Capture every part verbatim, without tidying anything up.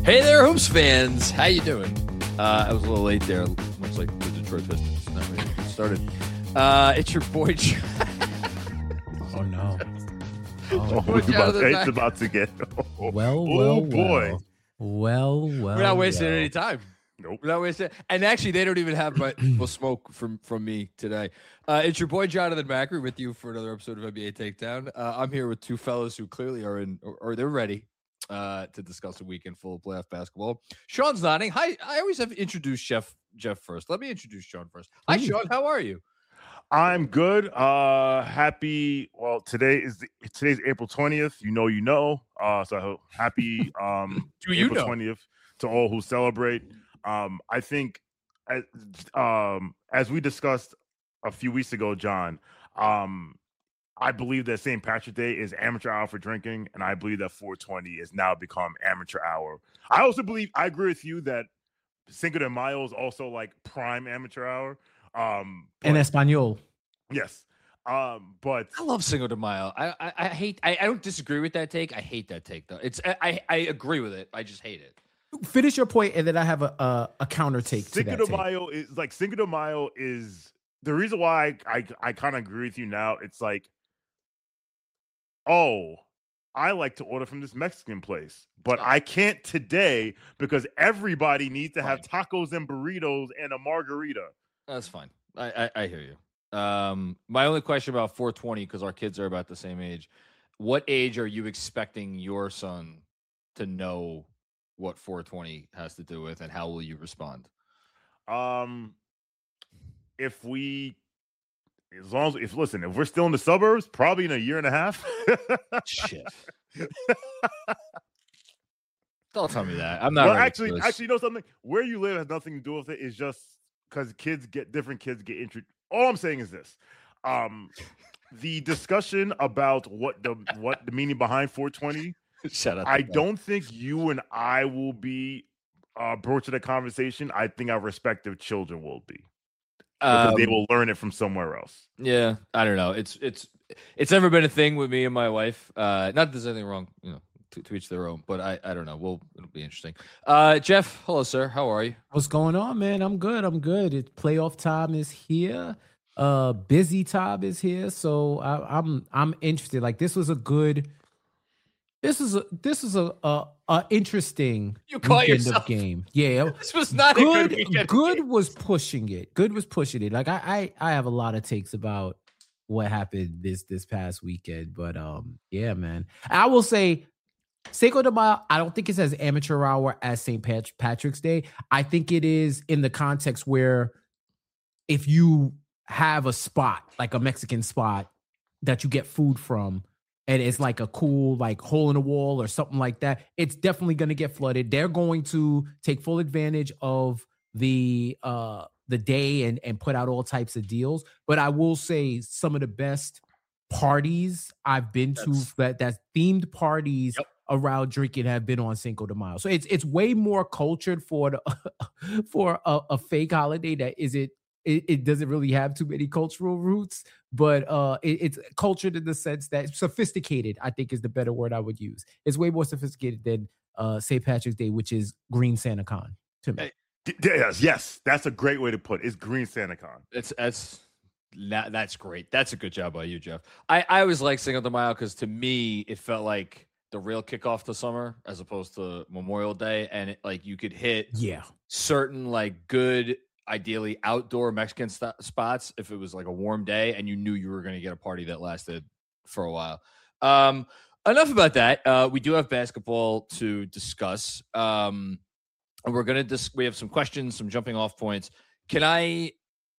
Hey there, Hoops fans. How you doing? Uh, I was a little late there, much like the Detroit Pistons. Not ready to get started. Uh, it's your boy. Oh no! Oh, Boy, it's, about, Jonathan it's Mack. about to get. Oh, Well, oh, well, boy. well, well, well. We're not wasting well. any time. Nope. We're not wasting. And actually, they don't even have my full smoke from from me today. Uh, it's your boy Jonathan Macri with you for another episode of N B A Takedown. Uh, I'm here with two fellows who clearly are in, or, or they're ready uh, to discuss a weekend full of playoff basketball. Sean's nodding. Hi. I always have introduced Jeff Jeff first. Let me introduce Sean first. Hi, Please. Sean. How are you? I'm good. Uh, happy. Well, today is the, today's April twentieth. You know, you know. Uh, so happy. Um, Do you April know? twentieth to all who celebrate. Um, I think, as, um, as we discussed a few weeks ago, John. Um, I believe that Saint Patrick's Day is amateur hour for drinking, and I believe that four twenty has now become amateur hour. I also believe I agree with you that Cinco de Mayo is also like prime amateur hour. Um, In but- Espanol. yes. Um, but I love Cinco de Mayo. I I, I hate. I, I don't disagree with that take. I hate that take though. It's I I, I agree with it. I just hate it. Finish your point, and then I have a a, a counter take to Cinco that de take. Mayo is like Cinco de Mayo is the reason why I I, I kind of agree with you now. It's like, oh, I like to order from this Mexican place, but I can't today because everybody needs to have tacos and burritos and a margarita. That's fine. I I, I hear you. Um, my only question about four twenty, because our kids are about the same age. What age are you expecting your son to know what four twenty has to do with, and how will you respond? Um, if we, as long as if listen, if we're still in the suburbs, probably in a year and a half. Shit. Don't tell me that. I'm not. Well, ready actually, for this. actually, you know something? Where you live has nothing to do with it. It's just because kids get different kids get introduced. All I'm saying is this: um, the discussion about what the what the meaning behind four twenty. Shut up. I don't think you and I will be uh, broaching the conversation. I think our respective children will be because they Um, will learn it from somewhere else. Yeah, I don't know. It's it's it's never been a thing with me and my wife. Uh, not that there's anything wrong, you know, to, to each their own. But I I don't know. We'll it'll be interesting. Uh, Jeff, hello, sir. How are you? What's going on, man? I'm good. I'm good. It playoff time is here. Uh, busy time is here. So I, I'm I'm interested. Like this was a good. This is a this is a a, a interesting You call weekend yourself- of game. Yeah, This was not a good good. weekend. Good was pushing it. Good was pushing it. Like I, I I have a lot of takes about what happened this this past weekend, but um, yeah, man. I will say Cinco de Mayo, I don't think it's as amateur hour as Saint Pat- Patrick's Day. I think it is in the context where if you have a spot, like a Mexican spot that you get food from, and it's like a cool like hole in the wall or something like that, it's definitely going to get flooded. They're going to take full advantage of the uh the day and and put out all types of deals. But I will say some of the best parties I've been to That's- that that themed parties Yep. around drinking have been on Cinco de Mayo. So it's it's way more cultured for the for a, a fake holiday that is it it, it doesn't really have too many cultural roots, but uh, it, it's cultured in the sense that sophisticated, I think is the better word I would use. It's way more sophisticated than uh, Saint Patrick's Day, which is Green Santa Con to me. Hey. D- Yes, yes, that's a great way to put it. It's Green Santa Con. That's that's that, that's great. That's a good job by you, Jeff. I I always like Cinco de Mayo because to me it felt like the real kickoff to summer as opposed to Memorial Day, and it, like you could hit Yeah. certain like good, ideally outdoor Mexican st- spots if it was like a warm day and you knew you were going to get a party that lasted for a while. Um, enough about that. Uh, we do have basketball to discuss. Um, and we're going to dis- we have some questions, some jumping off points. Can I,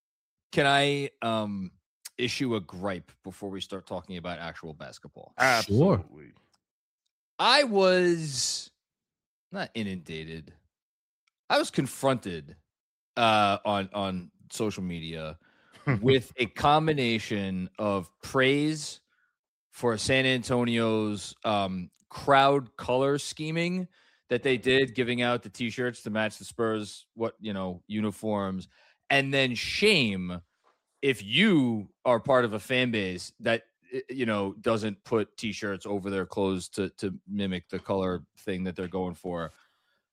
can I, um, issue a gripe before we start talking about actual basketball? Absolutely. I was not inundated. I was confronted uh, on on social media with a combination of praise for San Antonio's um, crowd color scheming that they did, giving out the T-shirts to match the Spurs, what you know, uniforms, and then shame if you are part of a fan base that you know doesn't put T-shirts over their clothes to to mimic the color thing that they're going for.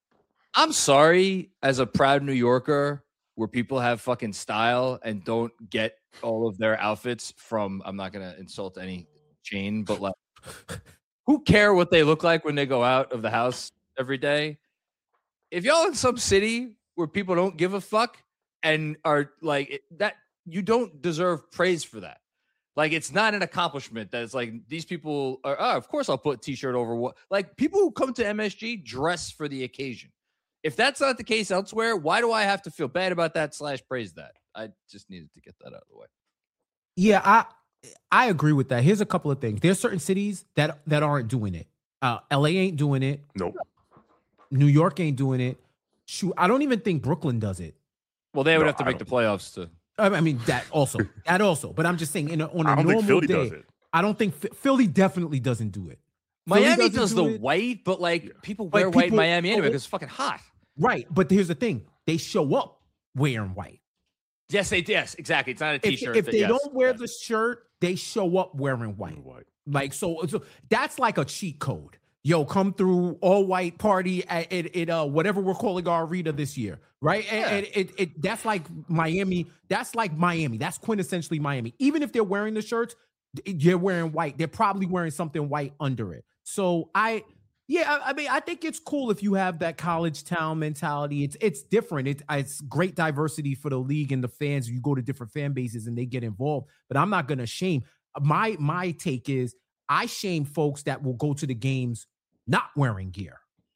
I'm sorry, as a proud New Yorker, where people have fucking style and don't get all of their outfits from, I'm not gonna insult any chain, but like, who care what they look like when they go out of the house every day? If y'all in some city where people don't give a fuck and are like it, that, you don't deserve praise for that. Like, it's not an accomplishment that it's like these people are, oh, of course I'll put t-shirt over what, like people who come to M S G dress for the occasion. If that's not the case elsewhere, why do I have to feel bad about that slash praise that? I just needed to get that out of the way. Yeah, I I agree with that. Here's a couple of things. There's certain cities that that aren't doing it. Uh, L A ain't doing it. Nope. New York ain't doing it. Shoot, I don't even think Brooklyn does it. Well, they would No, have to I make the don't. playoffs to. I mean, that also, that also. But I'm just saying, in a, on a I don't normal think Philly day, does it. I don't think Ph- Philly definitely doesn't do it. Philly Miami doesn't does do the it. white, but like Yeah. people Like, wear white in people- Miami anyway oh, because it's fucking hot. Right, but here's the thing: they show up wearing white. Yes, they yes, exactly. It's not a If, t-shirt. if that- they yes, don't wear yes. the shirt, they show up wearing white. White. Like so, so that's like a cheat code. Yo, come through all white party at, at, at uh, whatever we're calling our arena this year, right? And, Yeah. and it, it that's like Miami. That's like Miami. That's quintessentially Miami. Even if they're wearing the shirts, you're wearing white. They're probably wearing something white under it. So I, yeah, I, I mean, I think it's cool if you have that college town mentality. It's it's different. It, it's great diversity for the league and the fans. You go to different fan bases and they get involved. But I'm not gonna shame. My my take is I shame folks that will go to the games not wearing gear,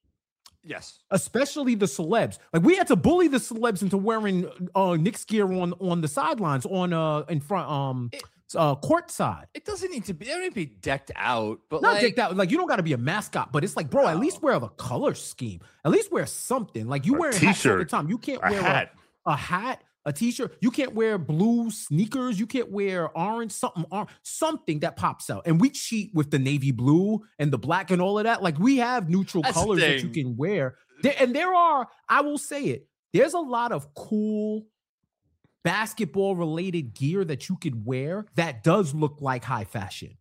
Yes. especially the celebs. Like we had to bully the celebs into wearing uh Knicks gear on on the sidelines, on uh in front um It- uh court side. It doesn't need to be. It don't need to be decked out, but Not like take that like you don't got to be a mascot, but it's like, bro, at least No. wear the color scheme. At least wear something. Like you A wear hats all the t-shirt, time. You can't A wear hat. A, a hat, a t-shirt. You can't wear blue sneakers. You can't wear orange something, or something that pops out. And we cheat with the navy blue and the black and all of that. Like we have neutral That's the colors that you thing. can wear. There, and there are, I will say it, there's a lot of cool basketball related gear that you could wear that does look like high fashion.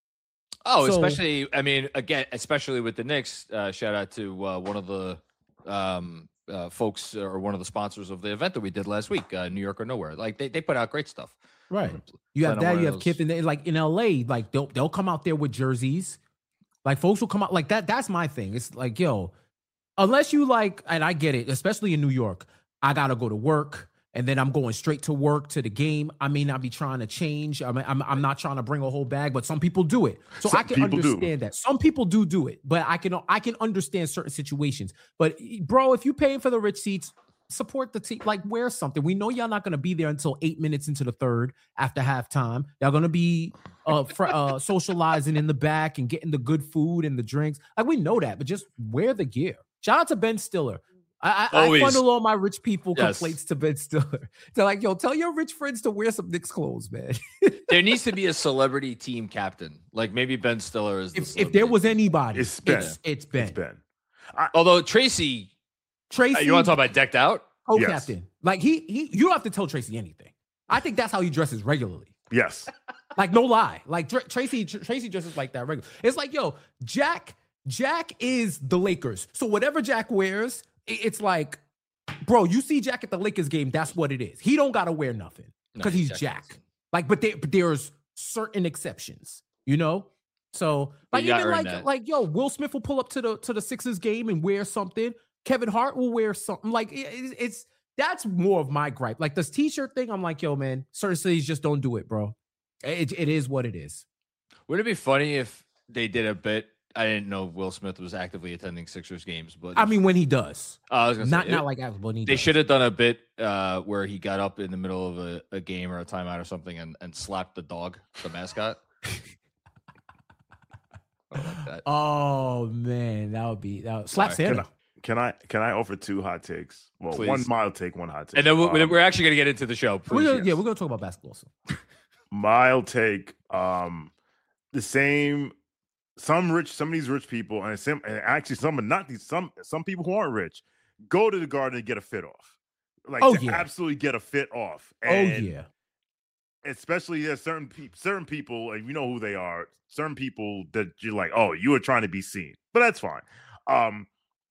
Oh, So- especially, I mean, again, especially with the Knicks. Uh, shout out to uh, one of the um, uh, folks or one of the sponsors of the event that we did last week, uh, New York or Nowhere. Like they, they put out great stuff. Right. You have Plan on that. one You of have Kip, those. and they, like in L A, like they'll they'll come out there with jerseys. Like folks will come out like that. That's my thing. It's like, yo, unless you like, and I get it, especially in New York, I gotta go to work. And then I'm going straight to work to the game. I may not be trying to change. I mean, I'm, I'm not trying to bring a whole bag, but some people do it. So Some I can people do. understand that. Some people do do it, but I can I can understand certain situations. But bro, if you're paying for the rich seats, support the team. Like wear something. We know y'all not going to be there until eight minutes into the third after halftime. Y'all going to be uh, fr- uh socializing in the back and getting the good food and the drinks. Like we know that, but just wear the gear. Shout out to Ben Stiller. I, I, I Always. funnel all my rich people Yes. complaints to Ben Stiller. They're like, yo, tell your rich friends to wear some Knicks clothes, man. There needs to be a celebrity team captain. Like maybe Ben Stiller is. The if, if there was celebrity. anybody, It's Ben. it's, it's Ben. It's Ben. Although Tracy, Tracy, uh, you want to talk about decked out? co-captain. Like he, he, you don't have to tell Tracy anything. I think that's how he dresses regularly. Yes. Like no lie, like Dr- Tracy, Tr- Tracy dresses like that regular. It's like, yo, Jack, Jack is the Lakers. So whatever Jack wears, i- it's like, bro, you see Jack at the Lakers game, that's what it is. He don't gotta wear nothing No, because he's Jack Jack. doesn't. Like, but, there, but there's certain exceptions, you know. So But like you gotta even earn like that. like yo, Will Smith will pull up to the to the Sixers game and wear something. Kevin Hart will wear something. Like it- it's, it's that's more of my gripe. Like this T-shirt thing, I'm like, yo, man, certain cities just don't do it, bro. It, it is what it is. Would it be funny if they did a bit? I didn't know Will Smith was actively attending Sixers games, but I mean, when he does, uh, I was gonna not say, not it- like as when he they does. should have done a bit uh, where he got up in the middle of a, a game or a timeout or something and, and slapped the dog, the mascot. I like that. Oh man, that would be that would, slap Sorry, Can Santa. I, can I can I offer two hot takes? Well, Please. one mild take, one hot take. And then we're, Um, we're actually going to get into the show. We're Please. gonna, yes. Yeah, we're gonna talk about basketball. So. mild take. Um, the same. Some rich, some of these rich people, and some, and actually some, are not these, some, some people who aren't rich, go to the garden and get a fit off, like Oh, to yeah. absolutely get a fit off. Oh And yeah, especially there's certain people, certain people, and you know who they are. Certain people that you're like, oh, you are trying to be seen, but that's fine. Um,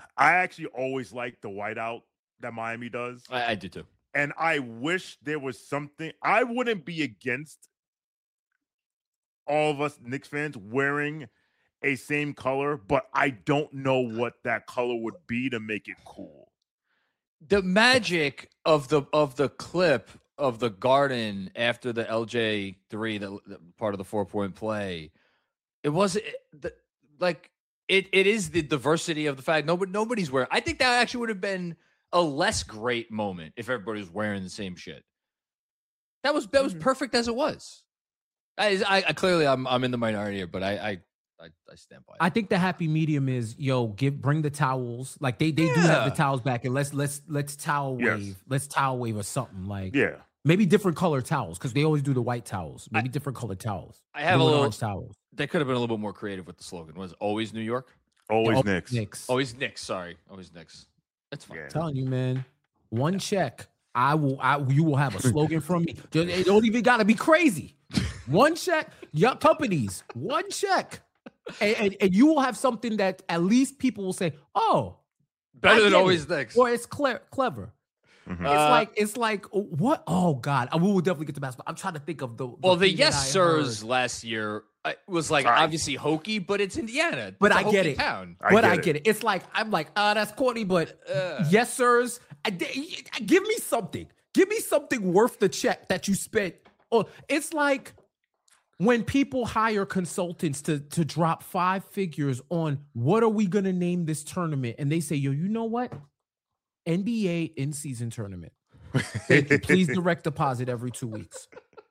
I actually always like the whiteout that Miami does. I, I do too. And I wish there was something. I wouldn't be against all of us Knicks fans wearing a same color, but I don't know what that color would be to make it cool. The magic of the of the clip of the Garden after the L J three, the, the part of the four point play, it was the, like it. It is the diversity of the fact nobody nobody's wearing. I think that actually would have been a less great moment if everybody was wearing the same shit. That was that was perfect as it was. I, I, I clearly I'm I'm in the minority here, but I I I, I stand by it. I think the happy medium is yo give bring the towels, like they they Yeah. do have the towels back, and let's let's let's towel Yes. wave, let's towel wave or something like Yeah. maybe different color towels because they always do the white towels, maybe different color towels. I have Blue a and little. orange towels. They could have been a little bit more creative with the slogan. Was it always New York? Always Oh, Knicks. Knicks. Always Knicks. Sorry, always Knicks. That's fine. Yeah. Telling you, man, one check. I will. I you will have a slogan from me. Just- It don't even gotta be crazy. One check. Your companies. One check, and, and and you will have something that at least people will say, "Oh, Better I than get always it. Knicks. or it's cle- clever." Mhm. It's Uh, like it's like what? Oh God, I will definitely get to basketball. I'm trying to think of the. the Well, the thing that Yes I Sirs heard. last year uh, was like Sorry. obviously hokey, but it's Indiana. But It's a I get hokey it. Town. I but get I it. get it. It's like I'm like, ah, that's corny, but Uh. yes, sirs. I, di- give me something. Give me something worth the check that you spent. Oh, it's like when people hire consultants to to drop five figures on what are we gonna name this tournament, and they say, yo, you know what? N B A in season tournament. Thank you. Please direct deposit every two weeks.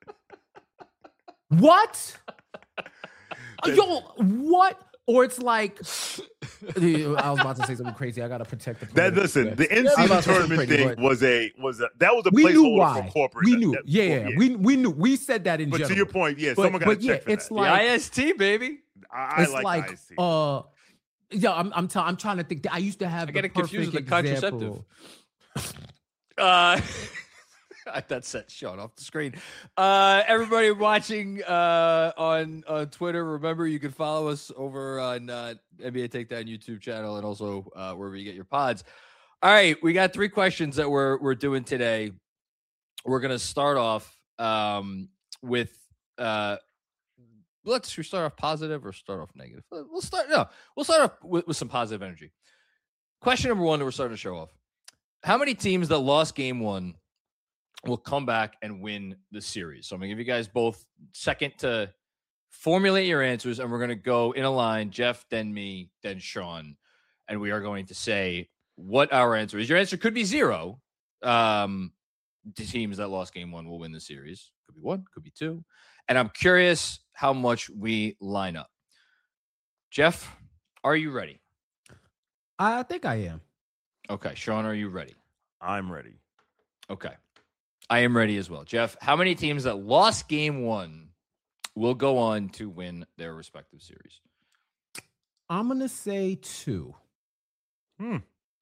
What? Yo, what? Or it's like, I was about to say something crazy. I gotta protect the. That political listen, correct. the in I was season about to say tournament something thing crazy, was a was a that was a but we knew placeholder why. for corporate. We knew, That- yeah, yeah, yeah. we we knew. We said that in But general. to your point, yeah, but, someone got to but yeah, check for it's that. The like I S T, baby. I, I it's like, like, I C. uh, yeah, I'm I'm, t- I'm trying to think. That I used to have I the get it confused perfect with the example. contraceptive. Uh, that set Sean off the screen. Uh, everybody watching uh, on on Twitter, remember you can follow us over on uh, N B A Takedown YouTube channel and also uh, wherever you get your pods. All right, we got three questions that we're we're doing today. We're gonna start off um, with. Uh, let's should we start off positive or start off negative? We'll start. No, we'll start off with, with some positive energy. Question number one that we're starting to show off. How many teams that lost game one will come back and win the series? So I'm going to give you guys both second to formulate your answers, and we're going to go in a line, Jeff, then me, then Sean, and we are going to say what our answer is. Your answer could be zero. Um, the teams that lost game one will win the series. Could be one, could be two. And I'm curious how much we line up. Jeff, are you ready? I think I am. Okay. Sean, are you ready? I'm ready. Okay. I am ready as well. Jeff, how many teams that lost game one will go on to win their respective series? I'm gonna say two. Hmm.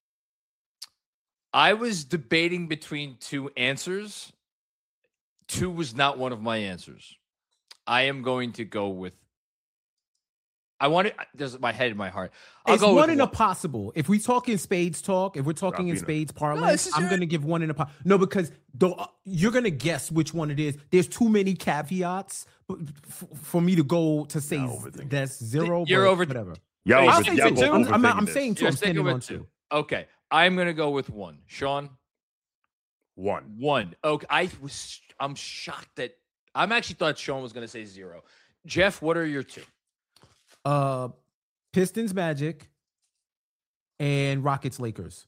I was debating between two answers. Two was not one of my answers. I am going to go with. I want it. There's my head and my heart. I'll It's go one with in a one. possible. If we talk in spades talk, if we're talking in Rapino. spades this parlance, is I'm your- gonna give one in a po- no because the, uh, you're gonna guess which one it is. There's too many caveats f- f- for me to go to say Y'all z- overthinking. that's zero. You're but over- whatever. Y'all, I'll over- say y'all two. both I'm, I'm, not- I'm overthinking saying this. two. You're I'm sticking standing with on two. two. Okay. I'm going to go with one. Sean, one. one. Okay. I was. I'm shocked that. I'm actually thought Sean was going to say zero. Jeff, what are your two? Uh, Pistons Magic and Rockets Lakers.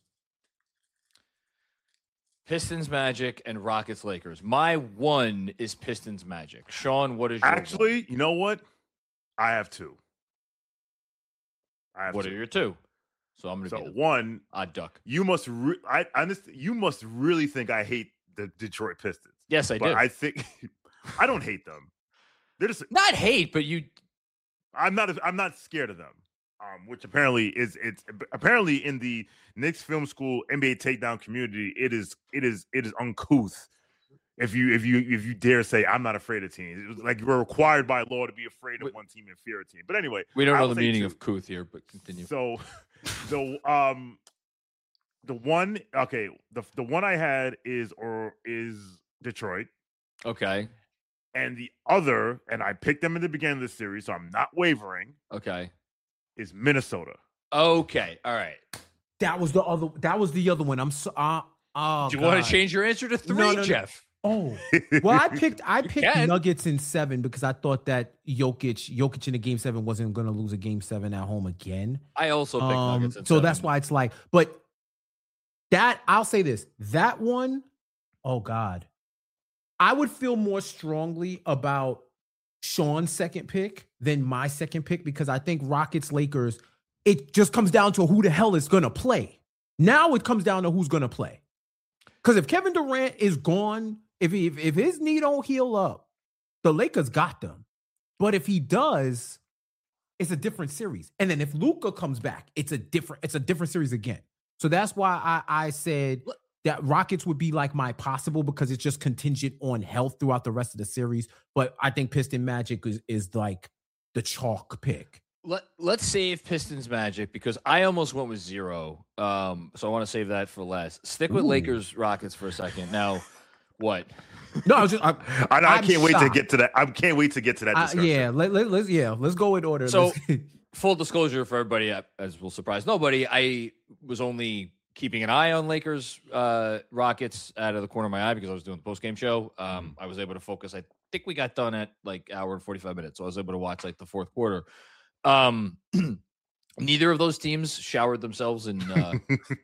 Pistons Magic and Rockets Lakers. My one is Pistons Magic. Sean, what is your Actually, you know what? I have two. I one? have What two. are your two? So I'm going to So be the one, odd duck. you must. Re- I I understand. You must really think I hate the Detroit Pistons. Yes, I but do. I think I don't hate them. They're just. Not hate, but you. I'm not. I'm not scared of them. Um, which apparently is it's apparently in the Knicks film school N B A takedown community. It is. It is. It is uncouth if you if you if you dare say I'm not afraid of teams. It was like you were required by law to be afraid of one team and fear a team. But anyway, we don't I know will the say meaning two. of couth here, but continue. So the um the one okay the the one I had is or is Detroit. Okay. And the other, and I picked them in the beginning of the series, so I'm not wavering. Okay. Is Minnesota. Okay. All right. That was the other. That was the other one. I'm so. Uh, oh, Do you God. want to change your answer to three, No, no, no. Jeff? Oh, well, I picked. I You picked can. Nuggets in seven because I thought that Jokic, Jokic in the game seven wasn't going to lose a game seven at home again. I also picked Um, Nuggets. in so seven. that's why it's like. But that I'll say this. That one, oh God, I would feel more strongly about Sean's second pick than my second pick because I think Rockets Lakers. It just comes down to who the hell is going to play. Now it comes down to who's going to play. Because if Kevin Durant is gone, if, he, if if his knee don't heal up, the Lakers got them. But if he does, it's a different series. And then if Luka comes back, it's a different it's a different series again. So that's why I, I said that Rockets would be like my possible because it's just contingent on health throughout the rest of the series. But I think Piston Magic is, is like the chalk pick. Let, let's save Pistons Magic because I almost went with zero. Um, so I want to save that for last. Stick with Ooh. Lakers Rockets for a second. Now, what? No, I was just I, I, I I'm can't wait to shocked. get to that. I can't wait to get to that I, discussion. yeah, let, let, let's yeah, let's go in order. So, Let's- full disclosure for everybody, as will surprise nobody, I was only keeping an eye on Lakers uh, Rockets out of the corner of my eye because I was doing the post game show. Um, I was able to focus. I think we got done at like hour and forty-five minutes, so I was able to watch like the fourth quarter. Um, neither of those teams showered themselves in uh,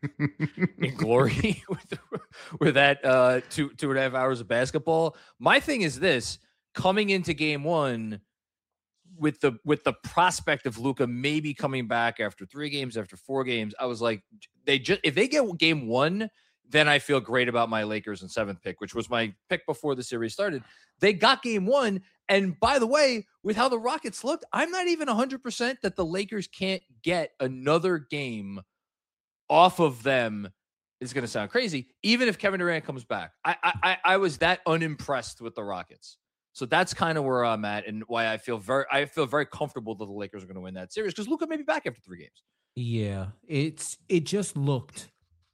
in glory with, with that uh, two two and a half hours of basketball. My thing is this: coming into game one with the with the prospect of Luka maybe coming back after three games, after four games, I was like, they just if they get game one, then I feel great about my Lakers in seventh pick, which was my pick before the series started. They got game one. And by the way, with how the Rockets looked, I'm not even one hundred percent that the Lakers can't get another game off of them. It's going to sound crazy, even if Kevin Durant comes back. I, I I was that unimpressed with the Rockets. So that's kind of where I'm at and why I feel very I feel very comfortable that the Lakers are going to win that series because Luka may be back after three games. yeah, it's it just looked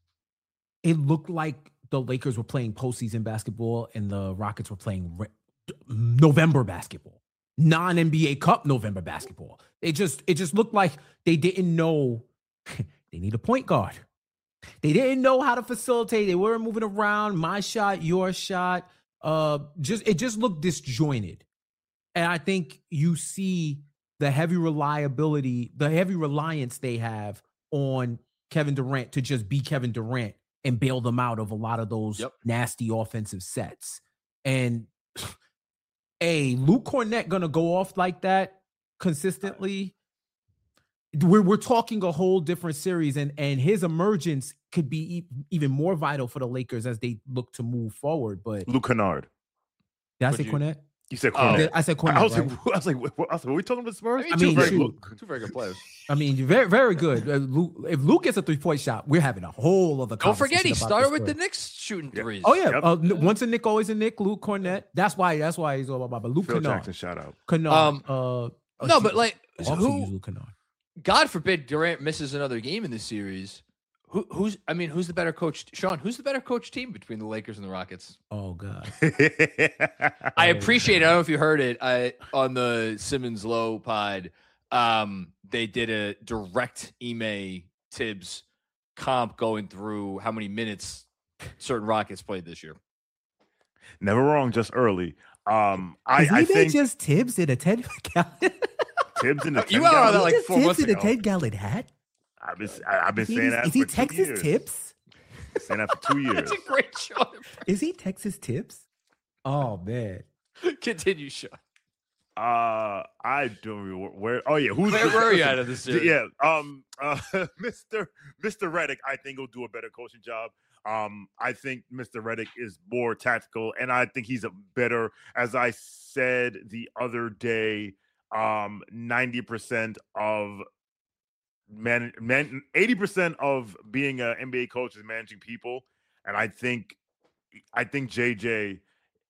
it looked like the Lakers were playing postseason basketball and the Rockets were playing re- November basketball, non N B A Cup November basketball. It just it just looked like they didn't know they need a point guard. They didn't know how to facilitate. They weren't moving around. My shot, your shot. Uh, just it just looked disjointed, and I think you see the heavy reliability, the heavy reliance they have on Kevin Durant to just be Kevin Durant and bail them out of a lot of those Yep. nasty offensive sets. And a Luke Cornett gonna go off like that consistently. We're we're talking a whole different series, and and his emergence could be e- even more vital for the Lakers as they look to move forward. But Luke Kennard. did I Would say you- Cornett? You said Oh. Cornett. I said Cornett. I was right? like, I was like, what, I was like, are we talking about Spurs? I I mean, mean, two, very, shoot. good, two very good players. I mean, very very good. Uh, Luke, if Luke gets a three point shot, we're having a whole other. Don't forget, he conversation about started this with the Spurs. Knicks shooting Yeah. threes. Oh yeah, Yep. uh, n- once a Nick, always a Nick. Luke Cornett. That's why. That's why he's all about. But Luke Phil Kennard. Jackson, shout out. Kennard. Um, uh, No, but like, also who? use Luke Kennard. God forbid Durant misses another game in this series. Who, who's? I mean, who's the better coach? Sean, who's the better coach team between the Lakers and the Rockets? Oh god. I Oh, appreciate it. I don't know if you heard it I, on the Simmons Low pod. Um, they did a direct Ime Tibbs comp going through how many minutes certain Rockets played this year. Never wrong, just early. Um, I, Is I he think just Tibbs in a ten gallon? Tibbs in the You ten are on gallon- that, like, Just four Tibbs months in a ago. ten gallon hat. I've been, I, I've been Is he, saying that is for he two Texas years. Tibbs? Saying that for two years. That's a great Sean. Is he Texas Tibbs? Oh man. Continue, Sean. Uh, I don't remember where. Oh yeah, who's Where were you out of this series? Yeah, um, uh, Mister Mister Reddick, I think will do a better coaching job. Um, I think Mister Reddick is more tactical, and I think he's a better. As I said the other day, um, ninety percent of man, man, eighty percent of being an N B A coach is managing people, and I think, I think J J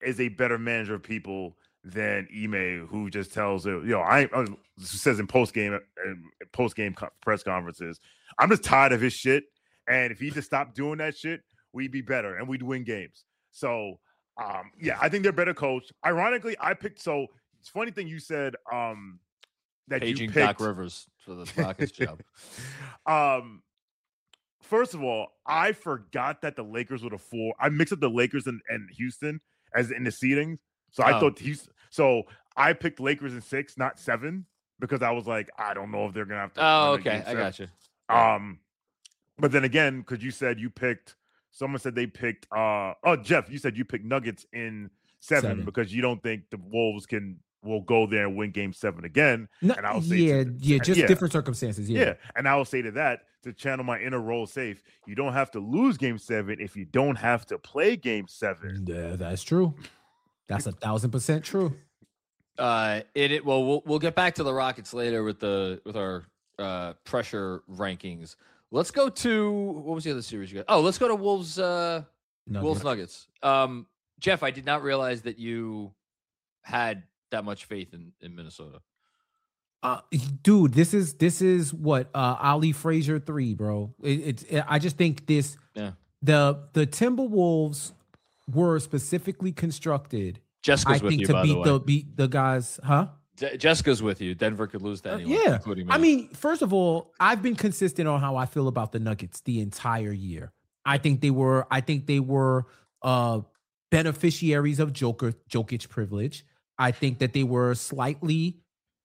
is a better manager of people than Ime, who just tells it, you know, I uh, says in post game post game press conferences, I'm just tired of his shit, and if he just stopped doing that shit, we'd be better and we'd win games. So, um, yeah, I think they're better coached. Ironically, I picked. So it's funny thing you said um, that Paging you picked Doc Rivers for the Rockets job. Um, first of all, I forgot that the Lakers were the four. I mixed up the Lakers and, and Houston as in the seedings. So I Oh. thought Houston. So I picked Lakers in six, not seven, because I was like, I don't know if they're gonna have to. Oh, win a okay, game I seven. got you. Um, but then again, because you said you picked. Someone said they picked. Uh, oh, Jeff, you said you picked Nuggets in seven, Seven. because you don't think the Wolves can will go there and win Game Seven again. No, and I will say, yeah, to, yeah, just yeah. different circumstances. Yeah. Yeah, and I will say to that, to channel my inner role safe, you don't have to lose Game Seven if you don't have to play Game Seven. Yeah, that's true. That's a thousand percent true. Uh, it, it well, we'll we'll get back to the Rockets later with the with our uh pressure rankings. Let's go to what was the other series you got? Oh, let's go to Wolves. Uh, Nuggets. Wolves Nuggets. Um, Jeff, I did not realize that you had that much faith in in Minnesota. Uh, dude, this is this is what uh Ali Frazier three, bro. It, it's it, I just think this. Yeah. The the Timberwolves were specifically constructed. Jessica's I with think you, to by beat the way. the beat the guys, huh? Je- Jessica's with you. Denver could lose to anyone, Yeah. including me. I mean, first of all, I've been consistent on how I feel about the Nuggets the entire year. I think they were, I think they were uh beneficiaries of Joker Jokic privilege. I think that they were slightly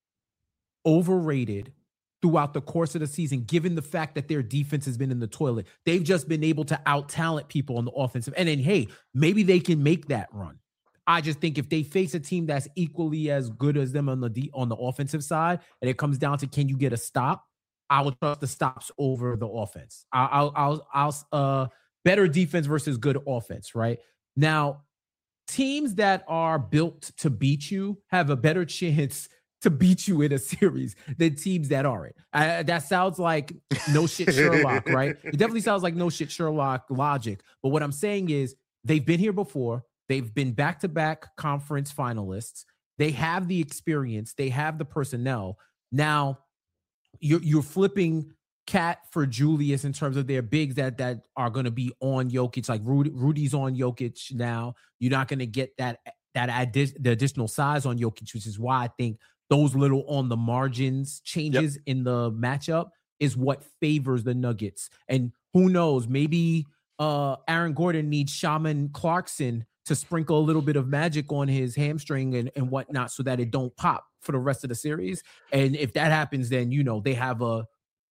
overrated throughout the course of the season, given the fact that their defense has been in the toilet. They've just been able to out-talent people on the offensive. And then, hey, maybe they can make that run. I just think if they face a team that's equally as good as them on the de- on the offensive side, and it comes down to can you get a stop, I will trust the stops over the offense. I'll, I'll, I'll, uh, better defense versus good offense, right? Now, teams that are built to beat you have a better chance to beat you in a series than teams that aren't. Uh, that sounds like no shit Sherlock, right? It definitely sounds like no shit Sherlock logic. But what I'm saying is they've been here before. They've been back-to-back conference finalists. They have the experience. They have the personnel. Now, you're, you're flipping Cat for Julius in terms of their bigs that that are going to be on Jokic. Like Rudy, Rudy's on Jokic now. You're not going to get that that addi- the additional size on Jokic, which is why I think those little on the margins changes yep. in the matchup is what favors the Nuggets. And who knows, maybe uh, Aaron Gordon needs Shaman Clarkson to sprinkle a little bit of magic on his hamstring and, and whatnot so that it don't pop for the rest of the series. And if that happens, then, you know, they have a,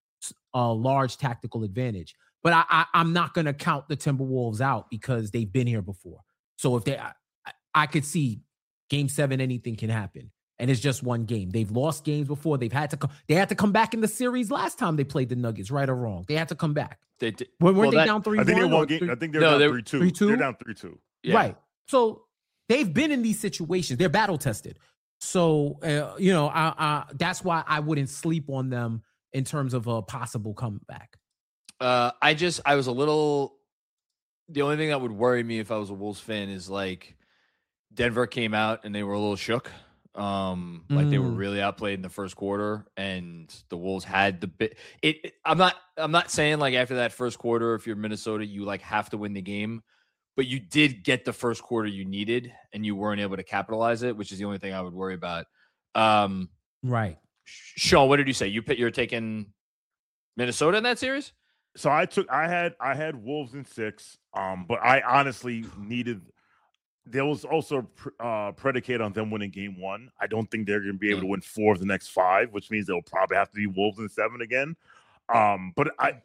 a large tactical advantage. But I, I, I'm not going to count the Timberwolves out because they've been here before. So if they, I, I could see game seven, anything can happen. And it's just one game. They've lost games before. They've had to come. They had to come back in the series last time they played the Nuggets, right or wrong. They had to come back. They did. When weren't well, they that, down three? I think one they won or game. three- I think they're No, down they- three two. three two? They're down three two. Yeah. Right. So they've been in these situations. They're battle tested. So uh, you know, I, I, that's why I wouldn't sleep on them in terms of a possible comeback. Uh, I just, I was a little, the only thing that would worry me if I was a Wolves fan is like Denver came out and they were a little shook. Um, like they were Mm. really outplayed in the first quarter and the Wolves had the bit. It, it, I'm not, I'm not saying like after that first quarter, if you're Minnesota, you like have to win the game, but you did get the first quarter you needed and you weren't able to capitalize it, which is the only thing I would worry about. Um, Right. Sean, what did you say? You put, you're taking Minnesota in that series? So I took I had I had Wolves in six. Um, but I honestly needed. There was also uh, predicated on them winning game one. I don't think they're going to be able to win four of the next five, which means they'll probably have to be Wolves in seven again. Um, but I,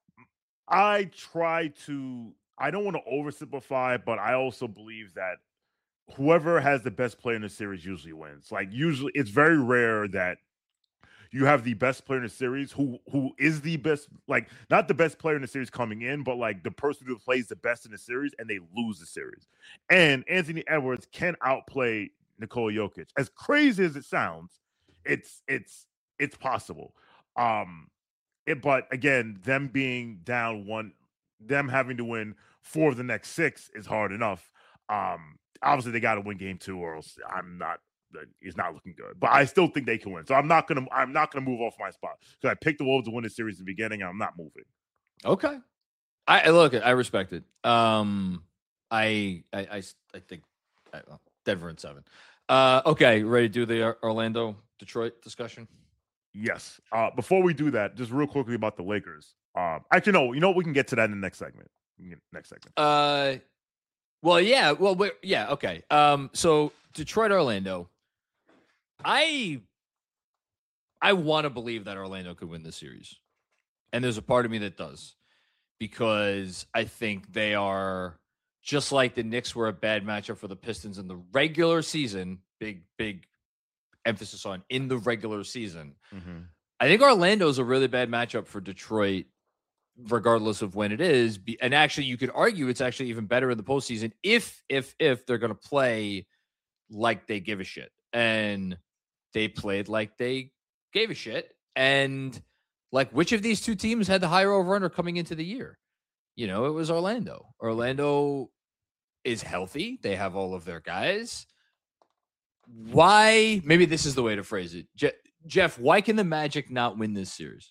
I try to. I don't want to oversimplify, but I also believe that whoever has the best player in the series usually wins. Like usually, it's very rare that you have the best player in the series who who is the best, like not the best player in the series coming in, but like the person who plays the best in the series and they lose the series. And Anthony Edwards can outplay Nikola Jokic. As crazy as it sounds, it's it's it's possible. Um, it, but again, them being down one, them having to win four of the next six is hard enough. Um, obviously they got to win game two, or else I'm not. It's not looking good. But I still think they can win. So I'm not gonna. I'm not gonna move off my spot because I picked the Wolves to win the series at the beginning, and I'm not moving. Okay. I, I look. I respect it. Um, I I I, I think I, Denver in seven. Uh, okay, ready to do the Orlando Detroit discussion? Yes. Uh, before we do that, just real quickly about the Lakers. Um, actually, no. You know what? We can get to that in the next segment. Next segment. Uh, well, yeah. Well, we yeah. Okay. Um, so Detroit, Orlando. I I want to believe that Orlando could win this series, and there's a part of me that does, because I think they are just like the Knicks were a bad matchup for the Pistons in the regular season. Big, big emphasis on in the regular season. Mm-hmm. I think Orlando is a really bad matchup for Detroit, regardless of when it is. And actually, you could argue it's actually even better in the postseason if, if, if they're going to play like they give a shit. And they played like they gave a shit. And like, which of these two teams had the higher over-under coming into the year? You know, it was Orlando. Orlando is healthy. They have all of their guys. Why? Maybe this is the way to phrase it. Je- Jeff, why can the Magic not win this series?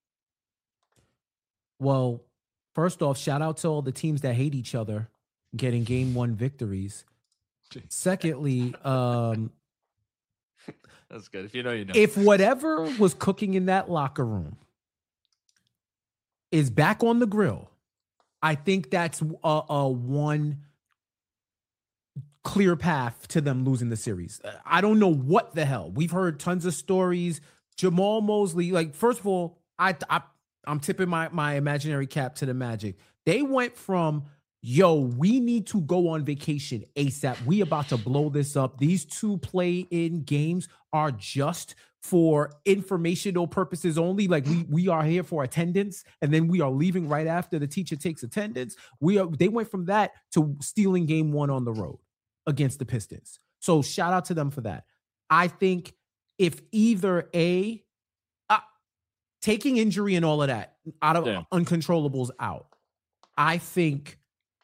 Well, first off, shout out to all the teams that hate each other getting game one victories. Secondly, um, that's good. If you know, you know. If whatever was cooking in that locker room is back on the grill, I think that's a, a one clear path to them losing the series. I don't know what the hell. We've heard tons of stories. Jamal Mosley, like, first of all, I, I I'm tipping my my imaginary cap to the Magic. They went from, yo, we need to go on vacation ASAP. We about to blow this up. These two play-in games are just for informational purposes only. Like, we we are here for attendance, and then we are leaving right after the teacher takes attendance. We are. They went from that to stealing game one on the road against the Pistons. So shout out to them for that. I think if either A, uh, taking injury and all of that out of yeah. uncontrollables out, I think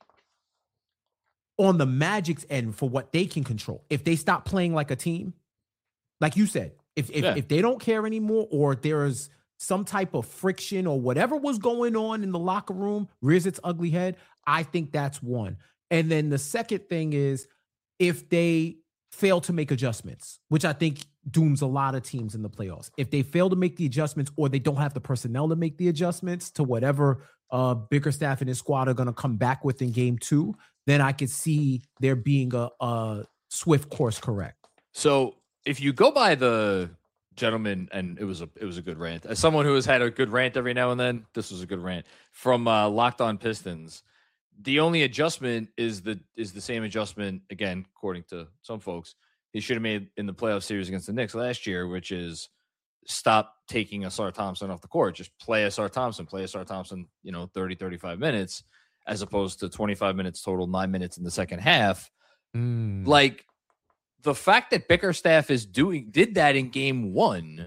on the Magic's end, for what they can control, if they stop playing like a team, like you said, if if, yeah. if they don't care anymore, or there's some type of friction or whatever was going on in the locker room rears its ugly head, I think that's one. And then the second thing is, if they fail to make adjustments, which I think dooms a lot of teams in the playoffs. If they fail to make the adjustments, or they don't have the personnel to make the adjustments to whatever uh, Bickerstaff and his squad are going to come back with in game two, then I could see there being a, a swift course correct. So if you go by the gentleman, and it was a it was a good rant. As someone who has had a good rant every now and then, this was a good rant from uh, Locked On Pistons. The only adjustment is the is the same adjustment, again, according to some folks, he should have made in the playoff series against the Knicks last year, which is stop taking Ausar Thompson off the court. Just play Ausar Thompson, play Ausar Thompson, you know, thirty, thirty-five minutes, as opposed to twenty-five minutes total, nine minutes in the second half. Mm. Like, the fact that Bickerstaff is doing did that in game one,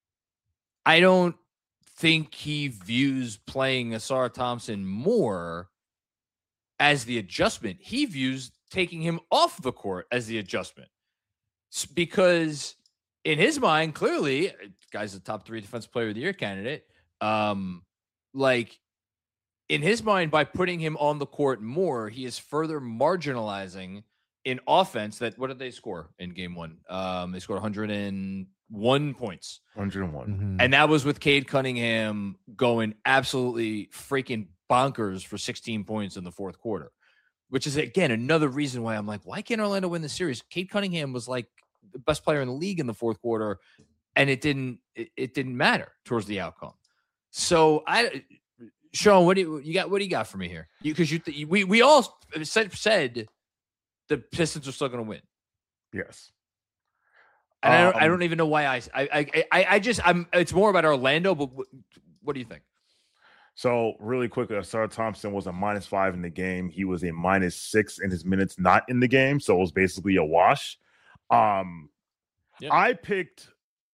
I don't think he views playing Ausar Thompson more as the adjustment. He views taking him off the court as the adjustment, because in his mind, clearly, guy's a top three defensive player of the year candidate. Um, like, in his mind, by putting him on the court more, he is further marginalizing in offense. That, what did they score in game one? Um, they scored one hundred one points. one hundred one. Mm-hmm. And that was with Cade Cunningham going absolutely freaking bonkers for sixteen points in the fourth quarter, which is, again, another reason why I'm like, why can't Orlando win the series? Cade Cunningham was like the best player in the league in the fourth quarter, and it didn't it, it didn't matter towards the outcome. So I, Sean, what do you, you got? What do you got for me here? Because you, you we we all said said the Pistons are still going to win. Yes. And um, I don't I Um, don't even know why I I I I just I'm it's more about Orlando. But what, what do you think? So really quickly, Ausar Thompson was a minus five in the game. He was a minus six in his minutes not in the game. So it was basically a wash. Um, Yep. I picked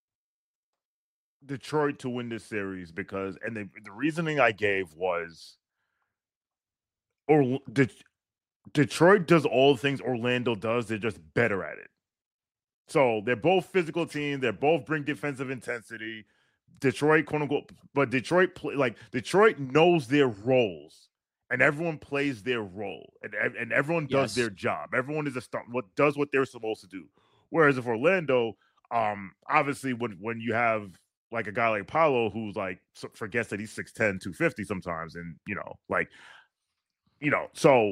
Detroit to win this series because, and the, the reasoning I gave was, or the Detroit does all the things Orlando does. They're just better at it. So they're both physical teams. They both bring defensive intensity. Detroit, quote unquote, but Detroit play like Detroit knows their roles, and everyone plays their role, and and everyone does Yes. their job. Everyone is a start. What does what they're supposed to do. Whereas if Orlando, um, obviously when when you have like a guy like Paolo who's like forgets that he's six ten, two fifty sometimes, and you know, like, you know, so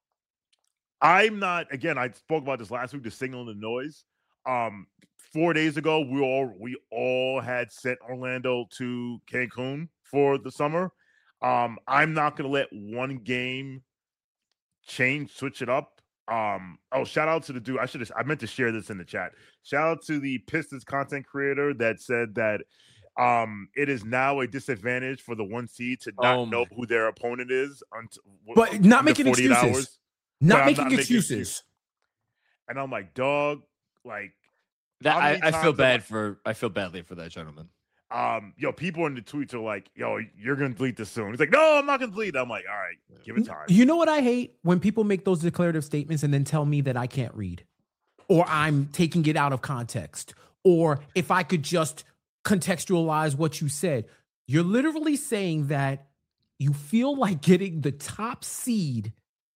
I'm not. Again, I spoke about this last week. The signal and the noise. Um, four days ago, we all we all had sent Orlando to Cancun for the summer. Um, I'm not gonna let one game change, switch it up. Um, oh, shout out to the dude. I should have I meant to share this in the chat. Shout out to the Pistons content creator that said that um it is now a disadvantage for the one seed to not Oh know my. who their opponent is until But not under making forty-eight excuses. hours. Not But I'm making not making excuses. excuses. And I'm like, dog, like That how I, many I feel times have I- bad for I feel badly for that gentleman. um, yo, people in the tweets are like, yo, you're gonna delete this soon. He's like, no, I'm not gonna delete it. I'm like, all right, give it time. You know what I hate? When people make those declarative statements and then tell me that I can't read, or I'm taking it out of context, or if I could just contextualize what you said. You're literally saying that you feel like getting the top seed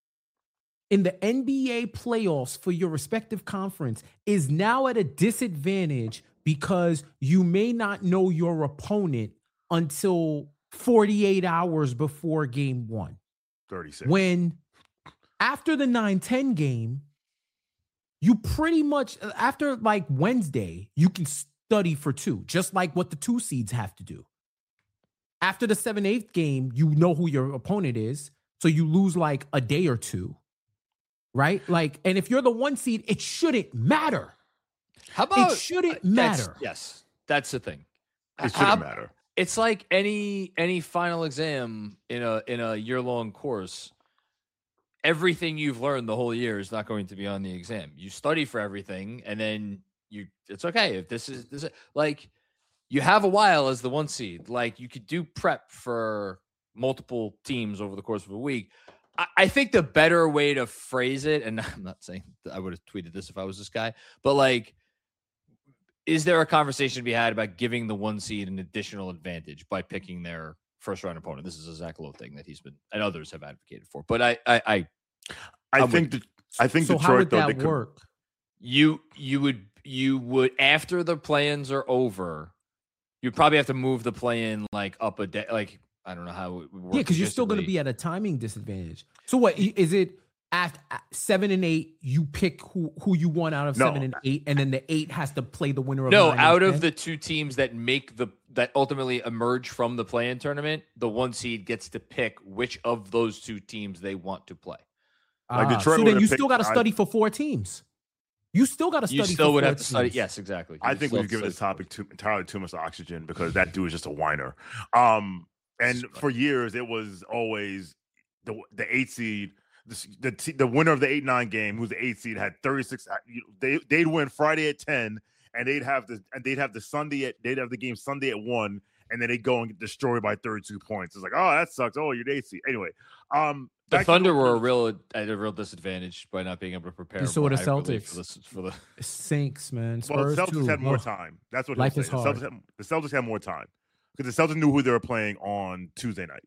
in the N B A playoffs for your respective conference is now at a disadvantage because you may not know your opponent until forty-eight hours before game one. thirty-six. When after the nine ten game, you pretty much, after like Wednesday, you can study for two, just like what the two seeds have to do. After the seven eighth game, you know who your opponent is, so you lose like a day or two, right? Like, and if you're the one seed, it shouldn't matter. How about It shouldn't uh, that's- matter. Yes, that's the thing. It How- shouldn't matter. It's like any any final exam in a in a year long course. Everything you've learned the whole year is not going to be on the exam. You study for everything, and then you. It's okay if this is this is, like you have a while as the one seed. Like you could do prep for multiple teams over the course of a week. I, I think the better way to phrase it, and I'm not saying that I would have tweeted this if I was this guy, but like. Is there a conversation to be had about giving the one seed an additional advantage by picking their first round opponent? This is a Zach Lowe thing that he's been and others have advocated for. But I, I, I, I I'm think with that I think So Detroit how would though, that they could- work? you, you would, you would after the play-ins are over, you'd probably have to move the play-in like up a day. Like I don't know how it would work. Yeah, because you're still going to logistically. be at a timing disadvantage. So what i- is it? After seven and eight, you pick who who you want out of No. seven and eight, and then the eight has to play the winner of No, nine and out of ten? the two teams that make the that ultimately emerge from the play-in tournament, the one seed gets to pick which of those two teams they want to play. like Ah, Detroit so then would've you picked- still got to I- study for four teams. You still got to study. You still for would four have to study. teams. Yes, exactly. You I would think still we've have to given this study. topic too, entirely too much oxygen because that dude is just a whiner. Um, and This is for years it was always the the eight seed, the the, t- the winner of the eight nine game, who's the eight seed, had thirty-six. uh, you know, They they'd win Friday at ten, and they'd have the and they'd have the Sunday at they'd have the game Sunday at one, and then they go and get destroyed by thirty-two points. It's like, oh, that sucks. Oh, you're the eight seed. Anyway, um, The back to Thunder the- were a real at a real disadvantage by not being able to prepare. And so were the adequately Celtics. For the, for the Sinks, man. Well, the Spurs Celtics too. had more Ugh. time. That's what Life he'll is say. The hard. Celtics, had, the Celtics had more time because the Celtics knew who they were playing on Tuesday night.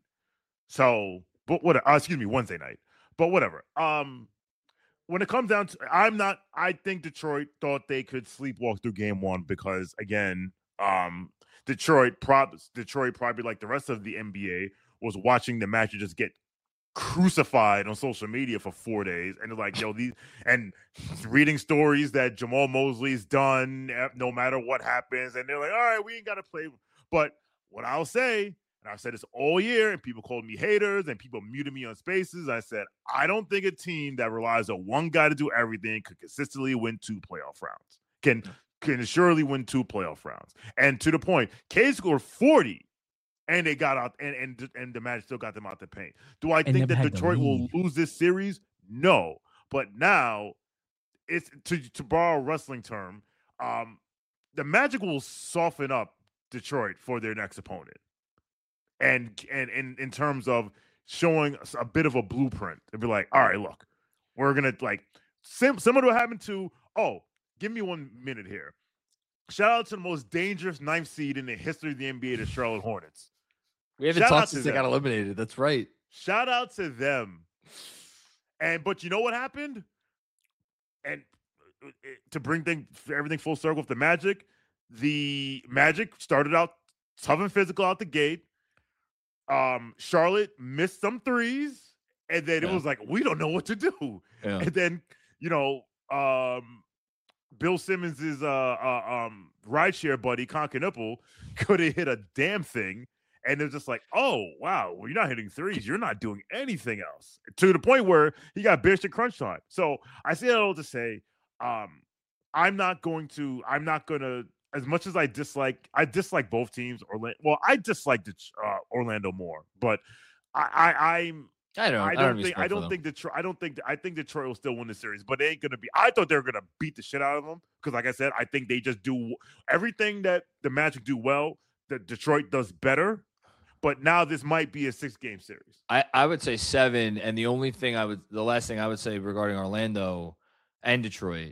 So, but what? Uh, excuse me, Wednesday night. But whatever. Um, when it comes down to, I'm not. I think Detroit thought they could sleepwalk through Game One because again, um, Detroit, prob- Detroit probably like the rest of the N B A was watching the match just get crucified on social media for four days, and they're like, yo, these and reading stories that Jamal Mosley's done eh, no matter what happens, and they're like, all right, we ain't gotta play. But what I'll say, and I've said this all year, and people called me haters, and people muted me on spaces. I said, I don't think a team that relies on one guy to do everything could consistently win two playoff rounds. Can can surely win two playoff rounds. And to the point, K scored forty. And they got out, and and and the Magic still got them out the paint. Do I And think never that had the Detroit will lead. lose this series? No, but now it's to to borrow a wrestling term. Um, the Magic will soften up Detroit for their next opponent, and and in in terms of showing us a bit of a blueprint, and be like, all right, look, We're gonna like sim- similar to what happened to. Oh, give me one minute here. Shout out to the most dangerous ninth seed in the history of the N B A, the Charlotte Hornets. We haven't Shout out talked to since they them. got eliminated. That's right. Shout out to them. And but you know what happened? And uh, to bring thing, everything full circle with the Magic, the Magic started out tough and physical out the gate. Um, Charlotte missed some threes, and then Yeah. it was like, we don't know what to do. Yeah. And then, you know, um, Bill Simmons' uh, uh, um, rideshare buddy, Concanipple, couldn't hit a damn thing. And it was just like, oh, wow, well, you're not hitting threes. You're not doing anything else. To the point where he got benched at crunch time. So I say that all to say, um, I'm not going to, I'm not going to, as much as I dislike, I dislike both teams. Orlando, well, I dislike the, uh, Orlando more, but I, I, I'm, I don't. I I don't don't, think. I don't think Detroit. I don't think. I think Detroit will still win the series, but they ain't gonna be. I thought they were gonna beat the shit out of them because, like I said, I think they just do everything that the Magic do well. That Detroit does better. But now this might be a six-game series. I, I would say seven, and the only thing I would, the last thing I would say regarding Orlando and Detroit,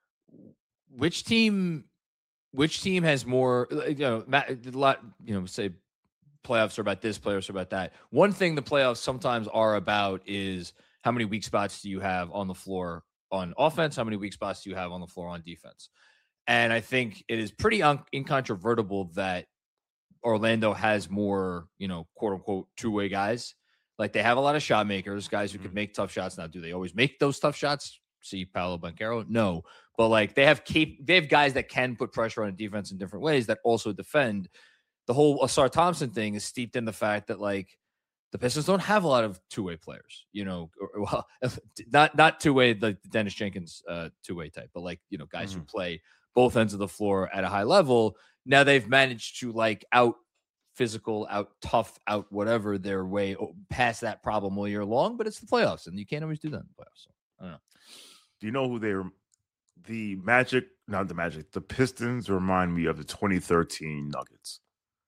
which team, which team has more, you know, a lot, you know, say playoffs are about this, playoffs are about that. One thing the playoffs sometimes are about is how many weak spots do you have on the floor on offense? How many weak spots do you have on the floor on defense? And I think it is pretty un- incontrovertible that Orlando has more, you know, quote unquote, two way guys. Like they have a lot of shot makers, guys who mm-hmm. can make tough shots. Now, do they always make those tough shots? See Paolo Banchero? No, but like they have cap- they have guys that can put pressure on a defense in different ways that also defend. The whole Asar Thompson thing is steeped in the fact that like the Pistons don't have a lot of two way players, you know, or, well, not not two way like the Dennis Jenkins uh, two way type, but like you know guys mm-hmm. who play both ends of the floor at a high level. Now they've managed to like out physical, out tough, out whatever their way past that problem all year long, but it's the playoffs and you can't always do that in the playoffs. So I don't know. Do you know who they were? The Magic, not the Magic, the Pistons remind me of the twenty thirteen Nuggets.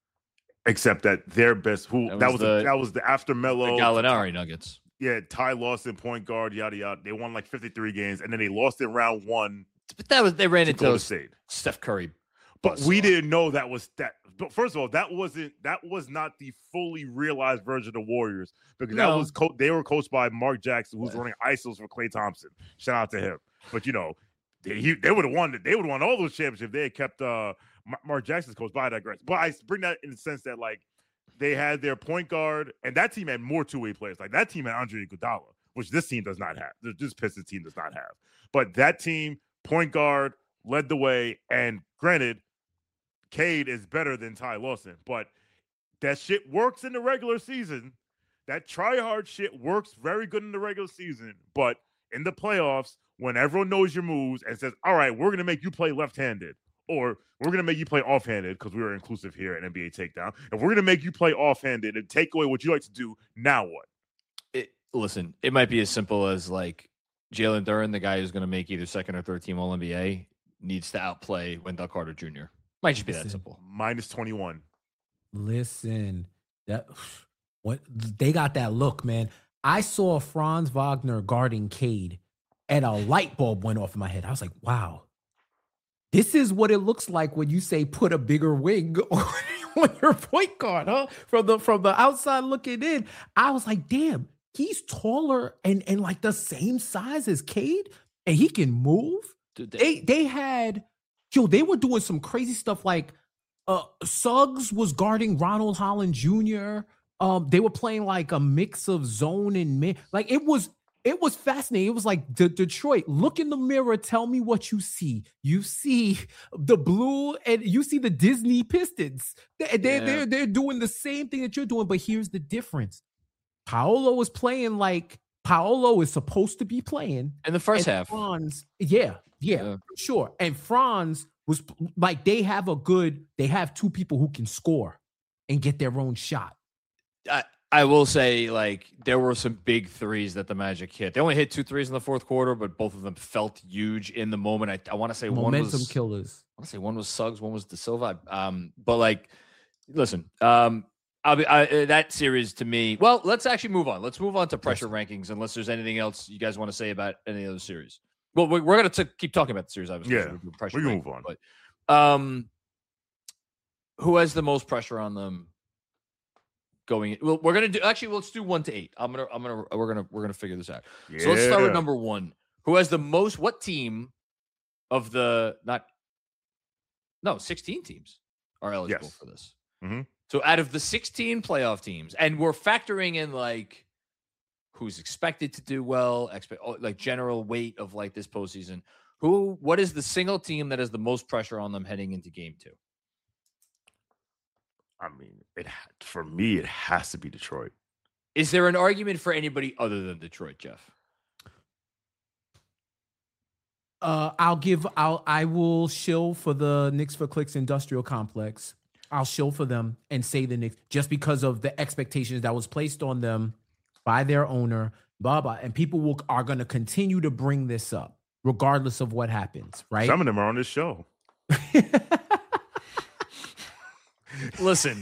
Except that their best, who that was, that was, the, the, that was the after Melo. The Gallinari Nuggets. Yeah, Ty Lawson, point guard, yada, yada. They won like fifty-three games and then they lost in round one. But that was, they ran into those State. Steph Curry. But we didn't know that was that. But first of all, that wasn't that was not the fully realized version of the Warriors because no. that was co- they were coached by Mark Jackson, who's yeah. running I S Os for Klay Thompson. Shout out to him. But you know, they he, they would have won. They would have won all those championships if they had kept uh, Mark Jackson's coach. By that, but I bring that in the sense that like they had their point guard, and that team had more two way players. Like that team had Andre Iguodala, which this team does not have. This Pistons team does not have. But that team, point guard, led the way, and granted. Cade is better than Ty Lawson, but that shit works in the regular season. That try-hard shit works very good in the regular season, but in the playoffs, when everyone knows your moves and says, all right, we're going to make you play left-handed, or we're going to make you play off-handed because we are inclusive here at N B A Takedown, and we're going to make you play off-handed and take away what you like to do, now what? It, listen, it might be as simple as, like, Jalen Duren, the guy who's going to make either second or third team All N B A, needs to outplay Wendell Carter Junior Might just be Listen, that simple. Minus twenty-one. Listen, that what they got that look, man. I saw Franz Wagner guarding Cade, and a light bulb went off in my head. I was like, wow, this is what it looks like when you say put a bigger wing on, on your point guard, huh? From the from the outside looking in. I was like, damn, he's taller and, and like the same size as Cade, and he can move. Dude, they, they they had. Yo, they were doing some crazy stuff like uh, Suggs was guarding Ronald Holland Junior Um, they were playing like a mix of zone and mid. Like it was, it was fascinating. It was like D- Detroit. Look in the mirror. Tell me what you see. You see the blue, and you see the Disney Pistons. They, they, yeah. They're they're doing the same thing that you're doing, but here's the difference. Paolo was playing like Paolo is supposed to be playing in the first half. Franz, yeah. Yeah, yeah, sure. And Franz was like, they have a good, they have two people who can score and get their own shot. I, I will say, like, there were some big threes that the Magic hit. They only hit two threes in the fourth quarter, but both of them felt huge in the moment. I, I want to say Momentum one was killers. I want to say one was Suggs, one was De Silva. Um, but like, listen, um, I'll be I, uh, that series to me. Well, let's actually move on. Let's move on to pressure yes. rankings. Unless there's anything else you guys want to say about any other series. Well, we're, we're going to keep talking about the series. Obviously, yeah, so pressure we can ranking, move on. But um, who has the most pressure on them? Going, in? Well, we're gonna do. Actually, let's do one to eight. I'm gonna, I'm gonna, we're gonna, we're gonna figure this out. Yeah. So let's start with number one. Who has the most? What team of the not? No, sixteen teams are eligible yes. for this. Mm-hmm. So out of the sixteen playoff teams, and we're factoring in like who's expected to do well, expect like general weight of like this postseason. Who? What is the single team that has the most pressure on them heading into game two? I mean, it for me, it has to be Detroit. Is there an argument for anybody other than Detroit, Jeff? Uh, I'll give. I'll. I will shill for the Knicks for Clicks Industrial Complex. I'll shill for them and say the Knicks just because of the expectations that was placed on them by their owner, blah blah. And people will are going to continue to bring this up regardless of what happens. Right? Some of them are on this show. Listen,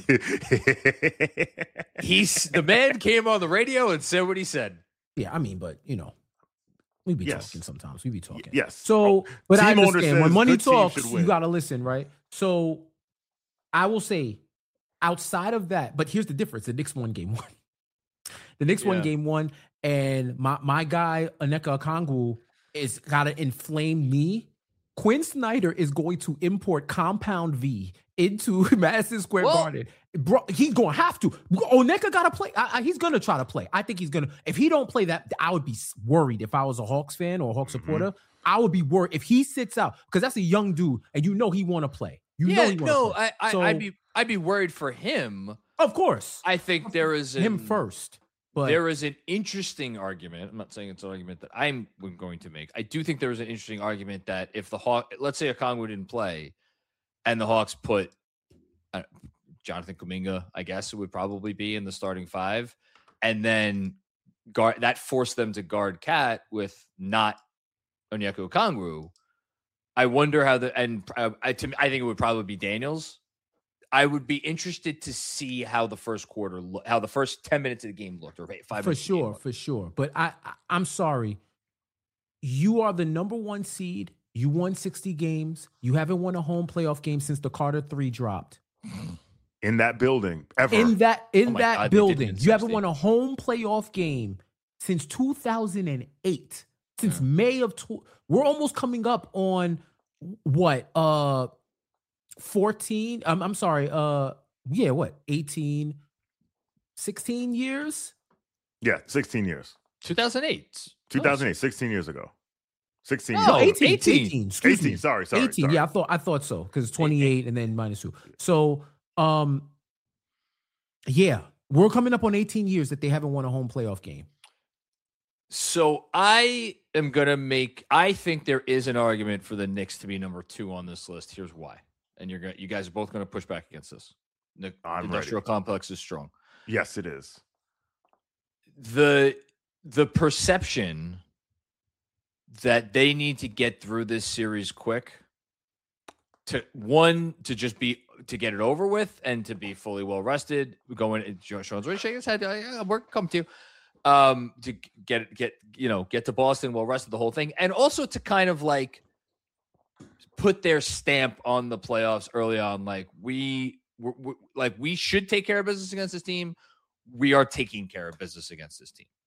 he's the man came on the radio and said what he said. Yeah, I mean, but you know, we be yes. talking sometimes. We be talking. Yes. So, but team I understand when money talks, you win. gotta listen, right? So, I will say, outside of that, but here's the difference: the Knicks won game one. The Knicks yeah. won game one, and my my guy Onyeka Okongwu is gotta inflame me. Quinn Snyder is going to import Compound V into Madison Square well, Garden. Bro, he's going to have to. Onyeka got to play. I, I, he's going to try to play. I think he's going to. If he don't play that, I would be worried if I was a Hawks fan or a Hawks mm-hmm. supporter. I would be worried if he sits out because that's a young dude and you know he want to play. You yeah, know he no, play. I, so, I'd be I'd be worried for him. Of course. I think there is an, him first. But there is an interesting argument. I'm not saying it's an argument that I'm going to make. I do think there is an interesting argument that if the Hawk, let's say Okongwu didn't play, and the Hawks put uh, Jonathan Kuminga, I guess it would probably be in the starting five, and then guard that forced them to guard Cat with not Onyeka Okongwu. I wonder how the and uh, I to, I think it would probably be Daniels. I would be interested to see how the first quarter, lo- how the first ten minutes of the game looked, or five for minutes sure, for sure. But I, I, I'm sorry, you are the number one seed. You won sixty games. You haven't won a home playoff game since the Carter three dropped. In that building, ever in that in oh that God, building, you haven't won a home playoff game since two thousand eight. Since yeah. May of two, we're almost coming up on what? Uh. fourteen I'm, I'm sorry uh yeah what eighteen sixteen years yeah sixteen years two thousand eight two thousand eight sixteen years ago sixteen no, years eighteen, eighteen, eighteen, excuse eighteen me. sorry sorry eighteen sorry. Yeah, I thought I thought so because it's twenty-eight and then minus two. So um yeah, we're coming up on eighteen years that they haven't won a home playoff game. So I am gonna make I think there is an argument for the Knicks to be number two on this list. Here's why. And you're going you guys are both going to push back against this. The I'm industrial ready. complex is strong. Yes, it is. The the perception that they need to get through this series quick to one to just be to get it over with and to be fully well rested. Going Sean's really shaking his head. Yeah, we're coming to you. Um, to get get you know get to Boston well rested the whole thing, and also to kind of like put their stamp on the playoffs early on. Like we, we're, we're, like we should take care of business against this team. We are taking care of business against this team.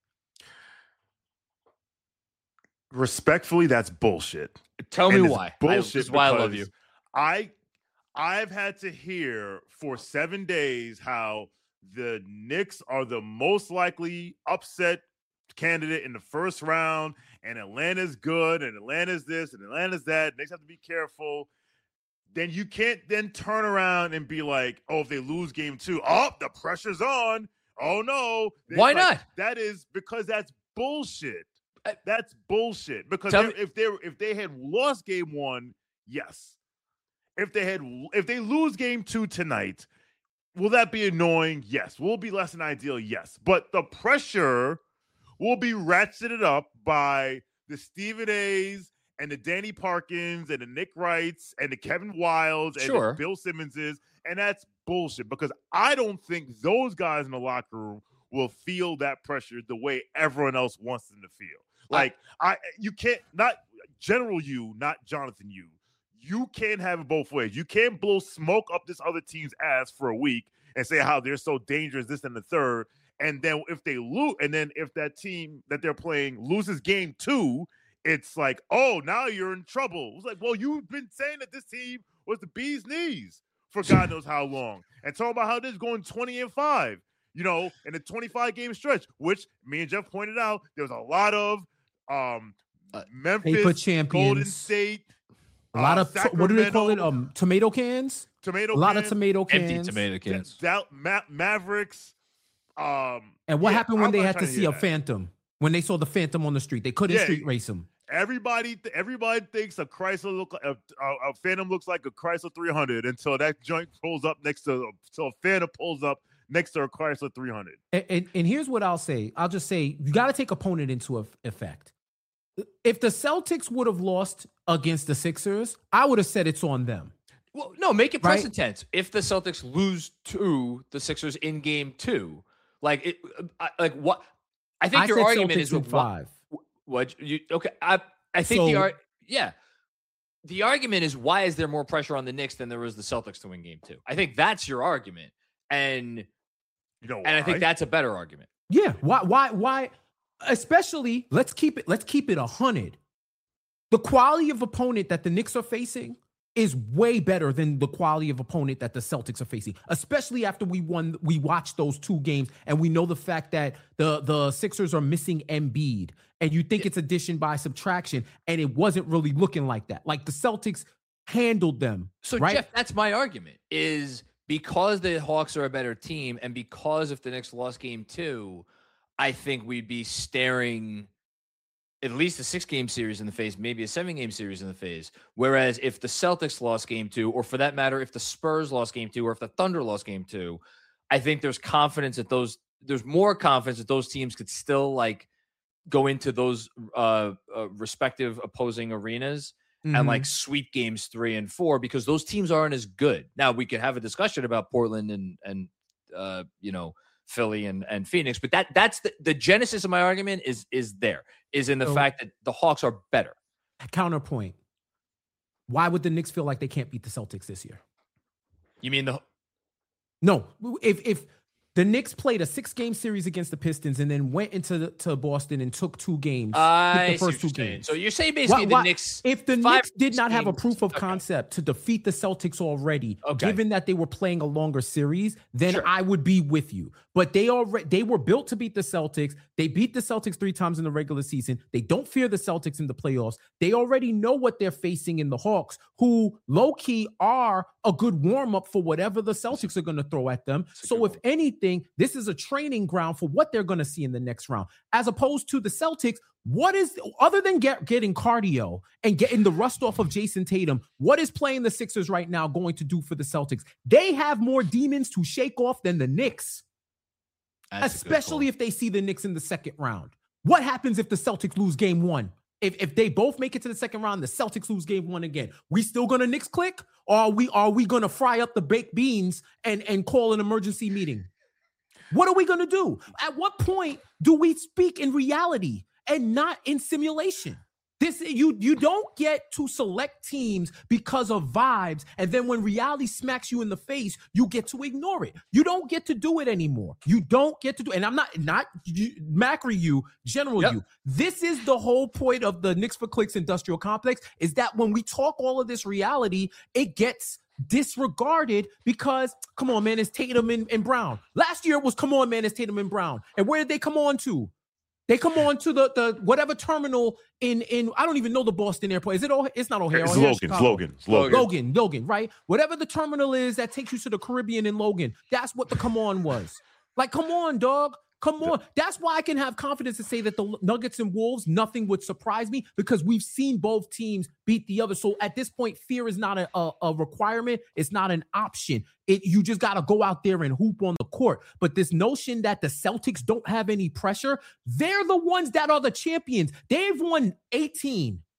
Respectfully, that's bullshit. Tell and me why. Bullshit. I, this is why I love you. I, I've had to hear for seven days how the Knicks are the most likely upset candidate in the first round, and Atlanta's good, and Atlanta's this, and Atlanta's that. Knicks have to be careful. Then you can't then turn around and be like, oh, if they lose game two, oh, the pressure's on. Oh, no. Why like, not? That is because that's bullshit. That's bullshit. Because Tell if, me- if they if they had lost game one, yes. If they had if they lose game two tonight, will that be annoying? Yes. Will it be less than ideal? Yes. But the pressure will be ratcheted up by the Stephen A's and the Danny Parkins and the Nick Wrights and the Kevin Wilds and Sure. the Bill Simmonses, and that's bullshit because I don't think those guys in the locker room will feel that pressure the way everyone else wants them to feel. Like I, you can't not General you, not Jonathan you. You can't have it both ways. You can't blow smoke up this other team's ass for a week and say how they're so dangerous, this and the third. And then if they lose, and then if that team that they're playing loses game two, it's like, oh, now you're in trouble. It's like, well, you've been saying that this team was the bee's knees for God knows how long. And talking about how this is going twenty and five, you know, in a twenty-five game stretch, which me and Jeff pointed out, there was a lot of um, uh, Memphis, Golden State, a lot uh, of to- what do they call it? Um, tomato cans. Tomato. A lot cans, of tomato cans. Empty tomato cans. Da- Ma- Mavericks. Um, and what yeah, happened when I'm they not had to trying see hear a that. phantom? When they saw the phantom on the street, they couldn't Yeah. street race him. Everybody, th- everybody thinks a Chrysler look a, a, a Phantom looks like a Chrysler three hundred until that joint pulls up next to so a Phantom pulls up next to a Chrysler three hundred. And, and, and here's what I'll say. I'll just say you got to take opponent into eff- effect. If the Celtics would have lost against the Sixers, I would have said it's on them. Well, no, make it Right? present tense. If the Celtics lose to the Sixers in game two, like it, I, like what? I think I your said argument Celtics is in what, five. what you okay? I I think the So- ar- yeah, the argument is why is there more pressure on the Knicks than there was the Celtics to win game two? I think that's your argument, and You know, and I think why? that's a better argument. Yeah. Why? Why? Why? Especially, let's keep it. Let's keep it a hundred. The quality of opponent that the Knicks are facing is way better than the quality of opponent that the Celtics are facing. Especially after we won, we watched those two games, and we know the fact that the the Sixers are missing Embiid, and you think it's addition by subtraction, and it wasn't really looking like that. Like the Celtics handled them. So right? Jeff, that's my argument is because the Hawks are a better team, and because if the Knicks lost game two, I think we'd be staring at least a six-game series in the face, maybe a seven-game series in the face. Whereas if the Celtics lost game two, or for that matter, if the Spurs lost game two, or if the Thunder lost game two, I think there's confidence that those there's more confidence that those teams could still like go into those uh, uh, respective opposing arenas and Mhm. like sweep games three and four because those teams aren't as good. Now we could have a discussion about Portland and and uh, you know. Philly and, and Phoenix, but that that's the, the genesis of my argument is is there is in the So- fact that the Hawks are better. Counterpoint. Why would the Knicks feel like they can't beat the Celtics this year? You mean the No, if if the Knicks played a six-game series against the Pistons and then went into the, to Boston and took two games, I the see what first you're two saying. games. So you're saying basically Why- the why- Knicks If the five Knicks did not have a games- proof of okay. concept to defeat the Celtics already, Okay. given that they were playing a longer series, then Sure. I would be with you. But they already they were built to beat the Celtics. They beat the Celtics three times in the regular season. They don't fear the Celtics in the playoffs. They already know what they're facing in the Hawks, who low-key are a good warm-up for whatever the Celtics are going to throw at them. That's a So good if anything, this is a training ground for what they're going to see in the next round. As opposed to the Celtics, what is, other than get, getting cardio and getting the rust off of Jason Tatum, what is playing the Sixers right now going to do for the Celtics? They have more demons to shake off than the Knicks, That's a good especially call. if they see the Knicks in the second round. What happens if the Celtics lose game one? If, if they both make it to the second round, the Celtics lose game one again. We still gonna Knicks click? Or are we are we gonna fry up the baked beans and, and call an emergency meeting? What are we gonna do? At what point do we speak in reality and not in simulation? This you you don't get to select teams because of vibes, and then when reality smacks you in the face, you get to ignore it. You don't get to do it anymore. You don't get to do. And I'm not not you, Macri you, general Yep. you. This is the whole point of the Knicks for Clicks industrial complex. Is that when we talk all of this reality, it gets disregarded because come on, man, it's Tatum and, and Brown. Last year it was come on, man, it's Tatum and Brown. And where did they come on to? They come on to the the whatever terminal in in I don't even know the Boston airport. Is it? O- It's not O'Hare. It's O'Hare, Logan, Chicago. Logan, Logan. Logan, Logan, right? Whatever the terminal is that takes you to the Caribbean in Logan. That's what the come on was. Like, come on, dog. Come on. That's why I can have confidence to say that the Nuggets and Wolves, nothing would surprise me because we've seen both teams beat the other. So at this point, fear is not a, a, a requirement. It's not an option. It you just got to go out there and hoop on the court. But this notion that the Celtics don't have any pressure, they're the ones that are the champions. They've won eighteen.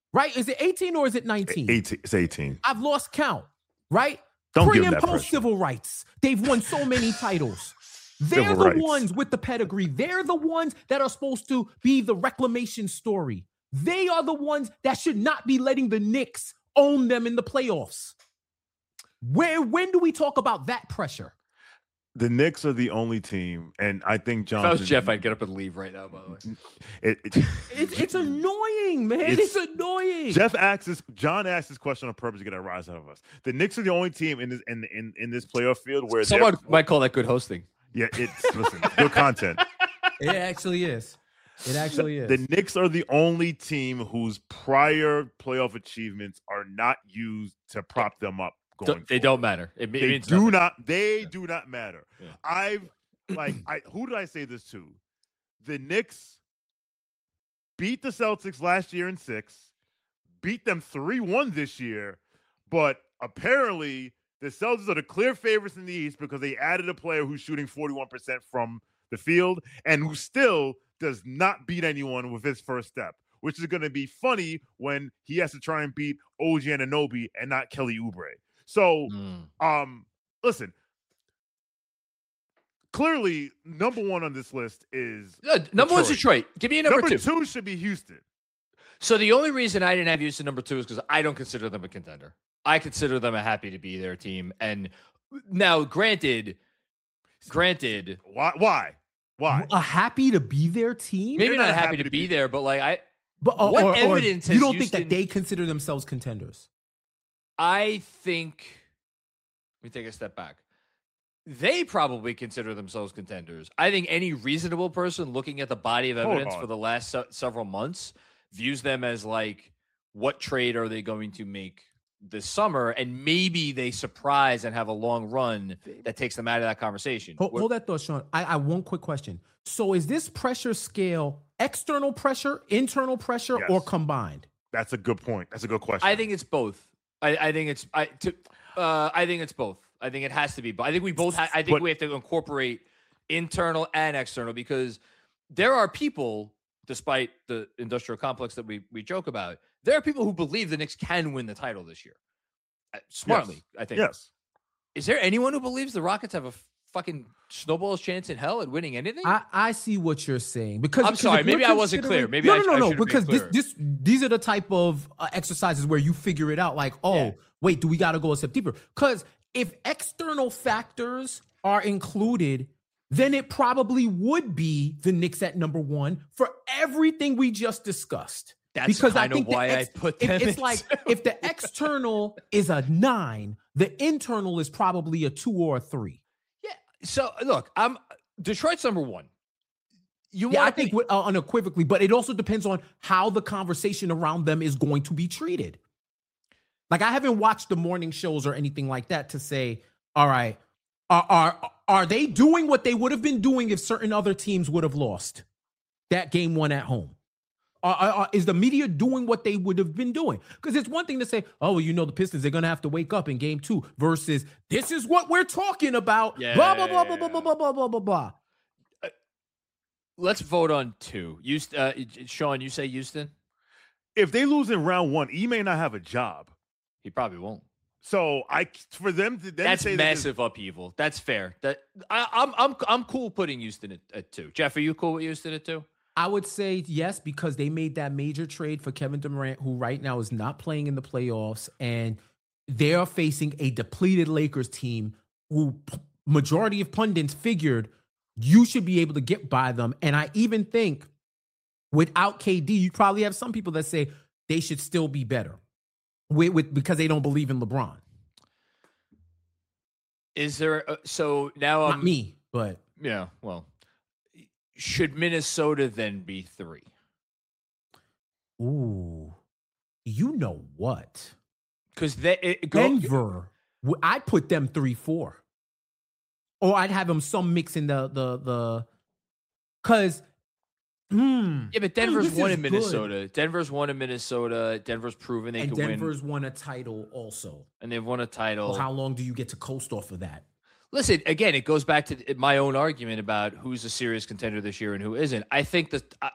right? Is it eighteen or is it nineteen? eighteen. It's eighteen. I've lost count, right? Don't Pre give and that post pressure. civil rights. They've won so many titles. They're Civil the rights. ones with the pedigree. They're the ones that are supposed to be the reclamation story. They are the ones that should not be letting the Knicks own them in the playoffs. Where, when do we talk about that pressure? The Knicks are the only team, and I think Johnson. If I was Jeff, I'd get up and leave right now. By the way, It, it, It's, it's annoying, man. It's, It's- annoying. Jeff asks this. John asked this question on purpose to get a rise out of us. The Knicks are the only team in this in in, in this playoff field where someone they're- might call that good hosting. Yeah, it's listen, good content. It actually is. It actually is. The Knicks are the only team whose prior playoff achievements are not used to prop them up. Going Don't- they forward. don't matter. It, it They means do nothing. not. They do not matter. Yeah. I've like I. Who did I say this to? The Knicks beat the Celtics last year in six, beat them three one this year, but apparently the Celtics are the clear favorites in the East because they added a player who's shooting forty-one percent from the field and who still does not beat anyone with his first step, which is going to be funny when he has to try and beat O G Anunoby and not Kelly Oubre. So, Mm. um, listen, clearly number one on this list is Uh, number one's Detroit. Detroit. Give me a number, number two. two should be Houston. So the only reason I didn't have Houston number two is because I don't consider them a contender. I consider them a happy to be their team. And now, granted, granted, Why? Why? Why? A happy to be their team? maybe They're not happy to be there, but like I, But uh, what or, or evidence you has don't Houston- think that they consider themselves contenders? I think. Let me take a step back. They probably consider themselves contenders. I think any reasonable person looking at the body of Hold evidence on. for the last se- several months views them as like, what trade are they going to make this summer? And maybe they surprise and have a long run that takes them out of that conversation. Hold, What- hold that thought, Sean. I, I one quick question. So is this pressure scale external pressure, internal pressure, Yes. or combined? That's a good point. That's a good question. I think it's both. I, I think it's I to uh, I think it's both. I think it has to be. But I think we both. Ha- I think But- we have to incorporate internal and external because there are people, despite the industrial complex that we we joke about, there are people who believe the Knicks can win the title this year. Uh, Smartly, Yes. I think. yes. Is there anyone who believes the Rockets have a fucking snowball's chance in hell at winning anything? I, I see what you're saying because I'm because sorry, if we're maybe I wasn't clear. considering- Maybe no, I- no, no, I no. should have been Because this, clearer. this these are the type of uh, exercises where you figure it out. Like, oh, Yeah. wait, do we got to go a step deeper? Because if external factors are included, then it probably would be the Knicks at number one for everything we just discussed. That's because I kind of think the why ex- I put if- them. it's in like two. if the external is a nine, the internal is probably a two or a three. So look, I'm Detroit's number one. You Yeah, want I think with- uh, unequivocally, but it also depends on how the conversation around them is going to be treated. Like I haven't watched the morning shows or anything like that to say, all right, are are, are they doing what they would have been doing if certain other teams would have lost that game one at home? Are, are- are- is the media doing what they would have been doing? Because it's one thing to say, oh, well, you know, the Pistons, they're going to have to wake up in game two versus this is what we're talking about. Yeah, blah, yeah, blah, blah, yeah, blah, blah, yeah. blah, blah, blah, blah, blah. Let's vote on two. You, uh, Sean, you say Houston? If they lose in round one, he may not have a job. He probably won't. So I for them to then That's say that massive upheaval. That's fair. That I, I'm I'm I'm cool putting Houston at, at two. Jeff, are you cool with Houston at two? I would say yes, because they made that major trade for Kevin Durant, who right now is not playing in the playoffs, and they are facing a depleted Lakers team who p- majority of pundits figured you should be able to get by them. And I even think without K D, you probably have some people that say they should still be better with, with because they don't believe in LeBron. Is there a, so now Not I'm me, but yeah. Well, should Minnesota then be three? ooh, you know what? Because they it, go, Denver, w- I'd put them three, four, or I'd have them some mix in the the the, cause, hmm, Yeah, but Denver's this won is in good. Minnesota. Denver's won in Minnesota. Denver's proven they and can win, Denver's won a title also. and they've won a title. Well, how long do you get to coast off of that? Listen, again, it goes back to my own argument about who's a serious contender this year and who isn't. I think that I,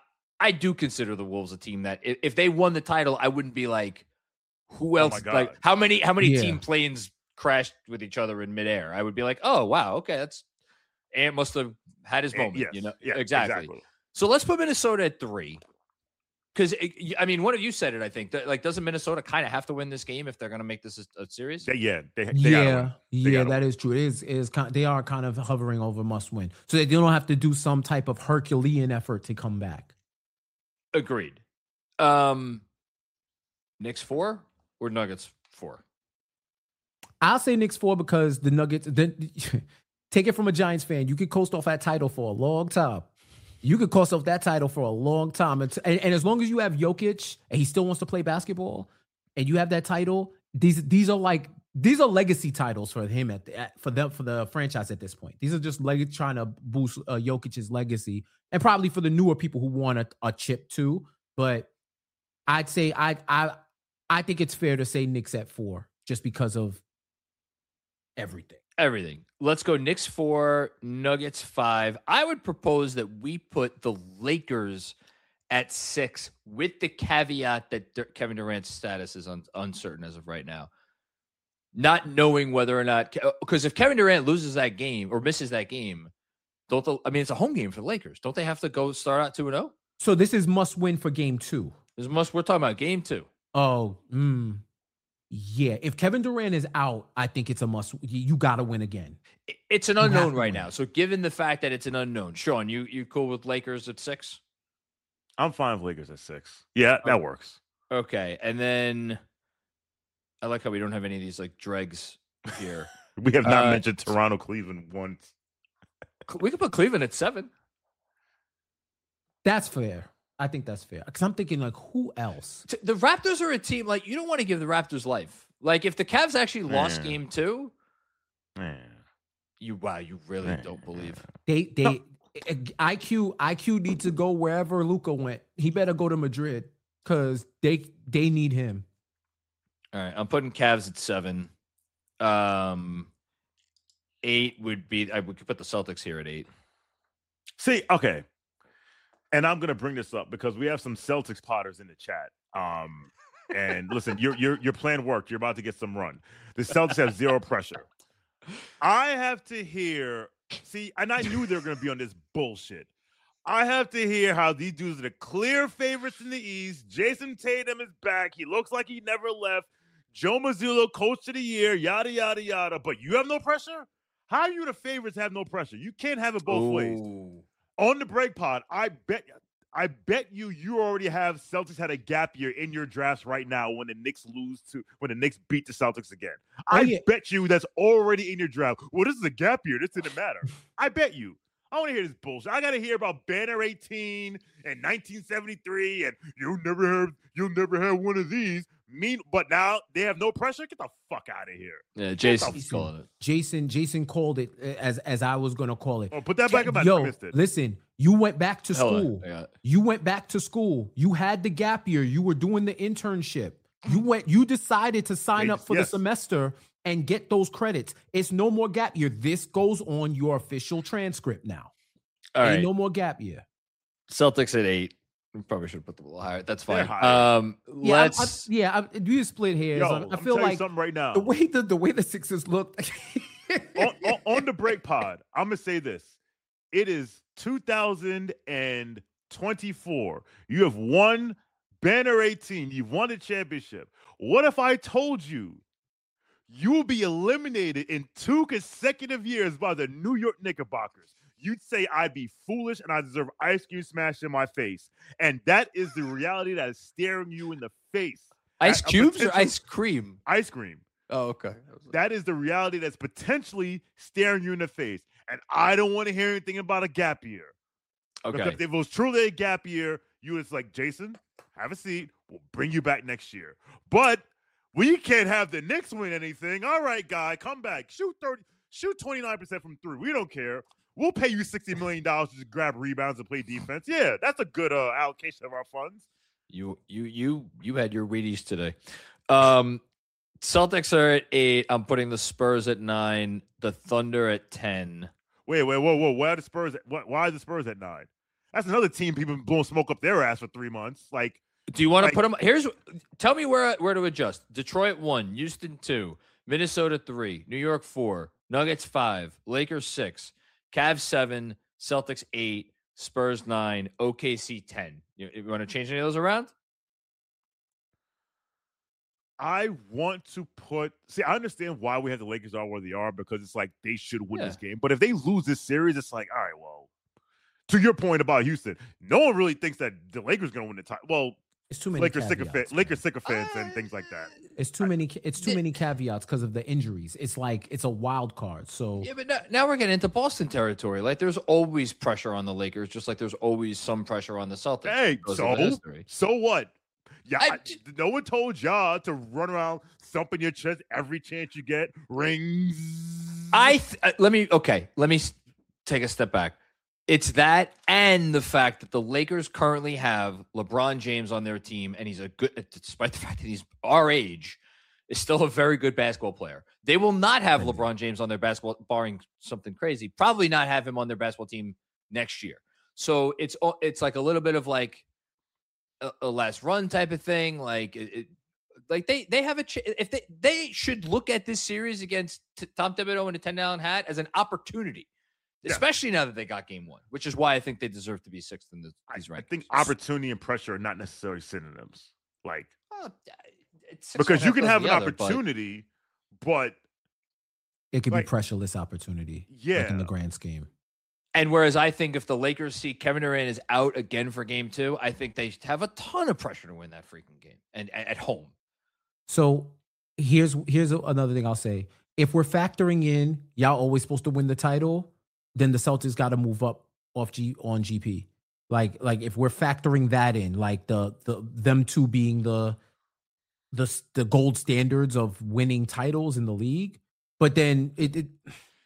I do consider the Wolves a team that if, if they won the title, I wouldn't be like, who else? Oh like how many how many Yeah. team planes crashed with each other in midair? I would be like, oh wow, okay, that's Ant must have had his moment. Yes, you know, yeah, exactly. exactly. So let's put Minnesota at three. Because I mean, one of you said it. I think that, like, doesn't Minnesota kind of have to win this game if they're going to make this a, a series? They, yeah, they, they yeah, yeah, that win. is is true. It is is kind, they are kind of hovering over must win, so they don't have to do some type of Herculean effort to come back. Agreed. Um, Knicks four or Nuggets four? I'll say Knicks four because the Nuggets. Then take it from a Giants fan. You could coast off that title for a long time. You could coast off that title for a long time. And, and, and as long as you have Jokic and he still wants to play basketball and you have that title, these these are like these are legacy titles for him at, the, at for them for the franchise at this point. These are just leg- trying to boost uh, Jokic's legacy and probably for the newer people who want a, a chip too. But I'd say I I I think it's fair to say Knicks at four just because of everything. Everything. Let's go Knicks four, Nuggets five. I would propose that we put the Lakers at six with the caveat that D- Kevin Durant's status is un- uncertain as of right now. Not knowing whether or not, because if Kevin Durant loses that game or misses that game, don't the, I mean, it's a home game for the Lakers. Don't they have to go start out two and oh? So this is must win for game two. This must, we're talking about game two. Oh, mm, yeah. If Kevin Durant is out, I think it's a must. You, you got to win again. It's an You have unknown to right win. now. So given the fact that it's an unknown, Sean, you you cool with Lakers at six? I'm fine with Lakers at six. Yeah, that Okay. works. Okay. And then I like how we don't have any of these like dregs here. We have not Uh, mentioned Toronto, Cleveland once. We could put Cleveland at seven. That's fair. I think that's fair. Because I'm thinking, like, who else? T- The Raptors are a team, like, you don't want to give the Raptors life. Like, if the Cavs actually lost Yeah. game two, Man. you, wow, you really don't believe. They, they, I Q, I Q needs to go wherever Luka went. He better go to Madrid because they, they need him. All right. I'm putting Cavs at seven. Um, eight would be, I would put the Celtics here at eight. See, okay. And I'm gonna bring this up because we have some Celtics potters in the chat. Um, and listen, your your your plan worked. You're about to get some run. The Celtics have zero pressure. I have to hear. See, and I knew they were gonna be on this bullshit. I have to hear how these dudes are the clear favorites in the East. Jason Tatum is back. He looks like he never left. Joe Mazzulla, coach of the year. Yada yada yada. But you have no pressure. How are you the favorites have no pressure? You can't have it both ways. Ooh. On the break pod, I bet I bet you you already have Celtics had a gap year in your drafts right now when the Knicks lose to when the Knicks beat the Celtics again. Oh, I yeah. bet you that's already in your draft. Well, this is a gap year. This didn't matter. I bet you. I want to hear this bullshit. I got to hear about Banner eighteen and nineteen seventy-three and you'll never have you'll never have one of these. Mean, but now they have no pressure. Get the fuck out of here. Yeah, Jason's Jason. calling it. Jason, Jason called it as, as I was going to call it. Oh, put that back in my Yo, missed it. listen, you went back to Hold on, school. I got it. You went back to school. You had the gap year. You were doing the internship. You went, you decided to sign up for Yes. the semester and get those credits. It's no more gap year. This goes on your official transcript now. All Ain't right. no more gap year. Celtics at eight. We probably should have put them a little higher. That's They're fine. higher. Um, Yeah, I'm- let's. I'm, yeah. I'm, you split hairs. Yo, I, I I'm feel telling you like something right now. the way the the way the Sixers looked. on, on, on the break pod, I'm gonna say this: it is two thousand twenty-four. You have won Banner eighteen. You've won a championship. What if I told you you will be eliminated in two consecutive years by the New York Knickerbockers? You'd say I'd be foolish and I deserve ice cream smashed in my face, and that is the reality that is staring you in the face. Ice A- a cubes or potential- ice cream? Ice cream. Oh, okay. That is the reality that's potentially staring you in the face. And I don't want to hear anything about a gap year. Because Okay. if it was truly a gap year, you was like, Jason, have a seat. We'll bring you back next year. But we can't have the Knicks win anything. All right, guy, come back. Shoot thirty, shoot twenty-nine percent from three. We don't care. We'll pay you sixty million dollars to just grab rebounds and play defense. Yeah, that's a good uh, allocation of our funds. You you you you had your Wheaties today. Um, Celtics are at eight. I'm putting the Spurs at nine. The Thunder at ten. Wait, wait, whoa, whoa. Why are the Spurs? At, why, why are the Spurs at nine? That's another team people been blowing smoke up their ass for three months. Like, do you want to like, put them? Here's tell me where where to adjust. Detroit one, Houston two, Minnesota three, New York four, Nuggets five, Lakers six, Cavs seven, Celtics eight, Spurs nine, O K C ten. You, you want to change any of those around? I want to put see, I understand why we have the Lakers are where they are because it's like they should win Yeah. this game. But if they lose this series, it's like, all right, well, to your point about Houston, no one really thinks that the Lakers gonna win the title. Well, It's too many Lakers caveats, sycophants, man. Lakers sycophants and things like that. It's too many. It's too many caveats because of the injuries. It's like it's a wild card. So Yeah, but now, now we're getting into Boston territory. Like, there's always pressure on the Lakers, just like there's always some pressure on the Celtics. Hey, because of the so history. so what? Yeah, I- I- no one told y'all to run around thumping your chest every chance you get. Rings. I th- uh, let me okay. Let me s- take a step back. It's that and the fact that the Lakers currently have LeBron James on their team, and he's a good, despite the fact that he's our age, is still a very good basketball player. They will not have LeBron James on their basketball, barring something crazy. Probably not have him on their basketball team next year. So it's it's like a little bit of like a, a last run type of thing. Like it, it like they they have a ch- if they they should look at this series against T- Tom Thibodeau and a ten down hat as an opportunity. Yeah. Especially now that they got game one, which is why I think they deserve to be sixth in the, these I rankings. think opportunity and pressure are not necessarily synonyms. Like Oh, it's six because one you half can dozen have an the other, but- opportunity, but it could like- be pressureless opportunity. Like yeah, in the grand scheme. And whereas I think if the Lakers see Kevin Durant is out again for game two, I think they have a ton of pressure to win that freaking game and, and at home. So here's here's another thing I'll say. If we're factoring in y'all always supposed to win the title, then the Celtics got to move up off G on G P. Like like if we're factoring that in, like the the them two being the the the gold standards of winning titles in the league, but then it, it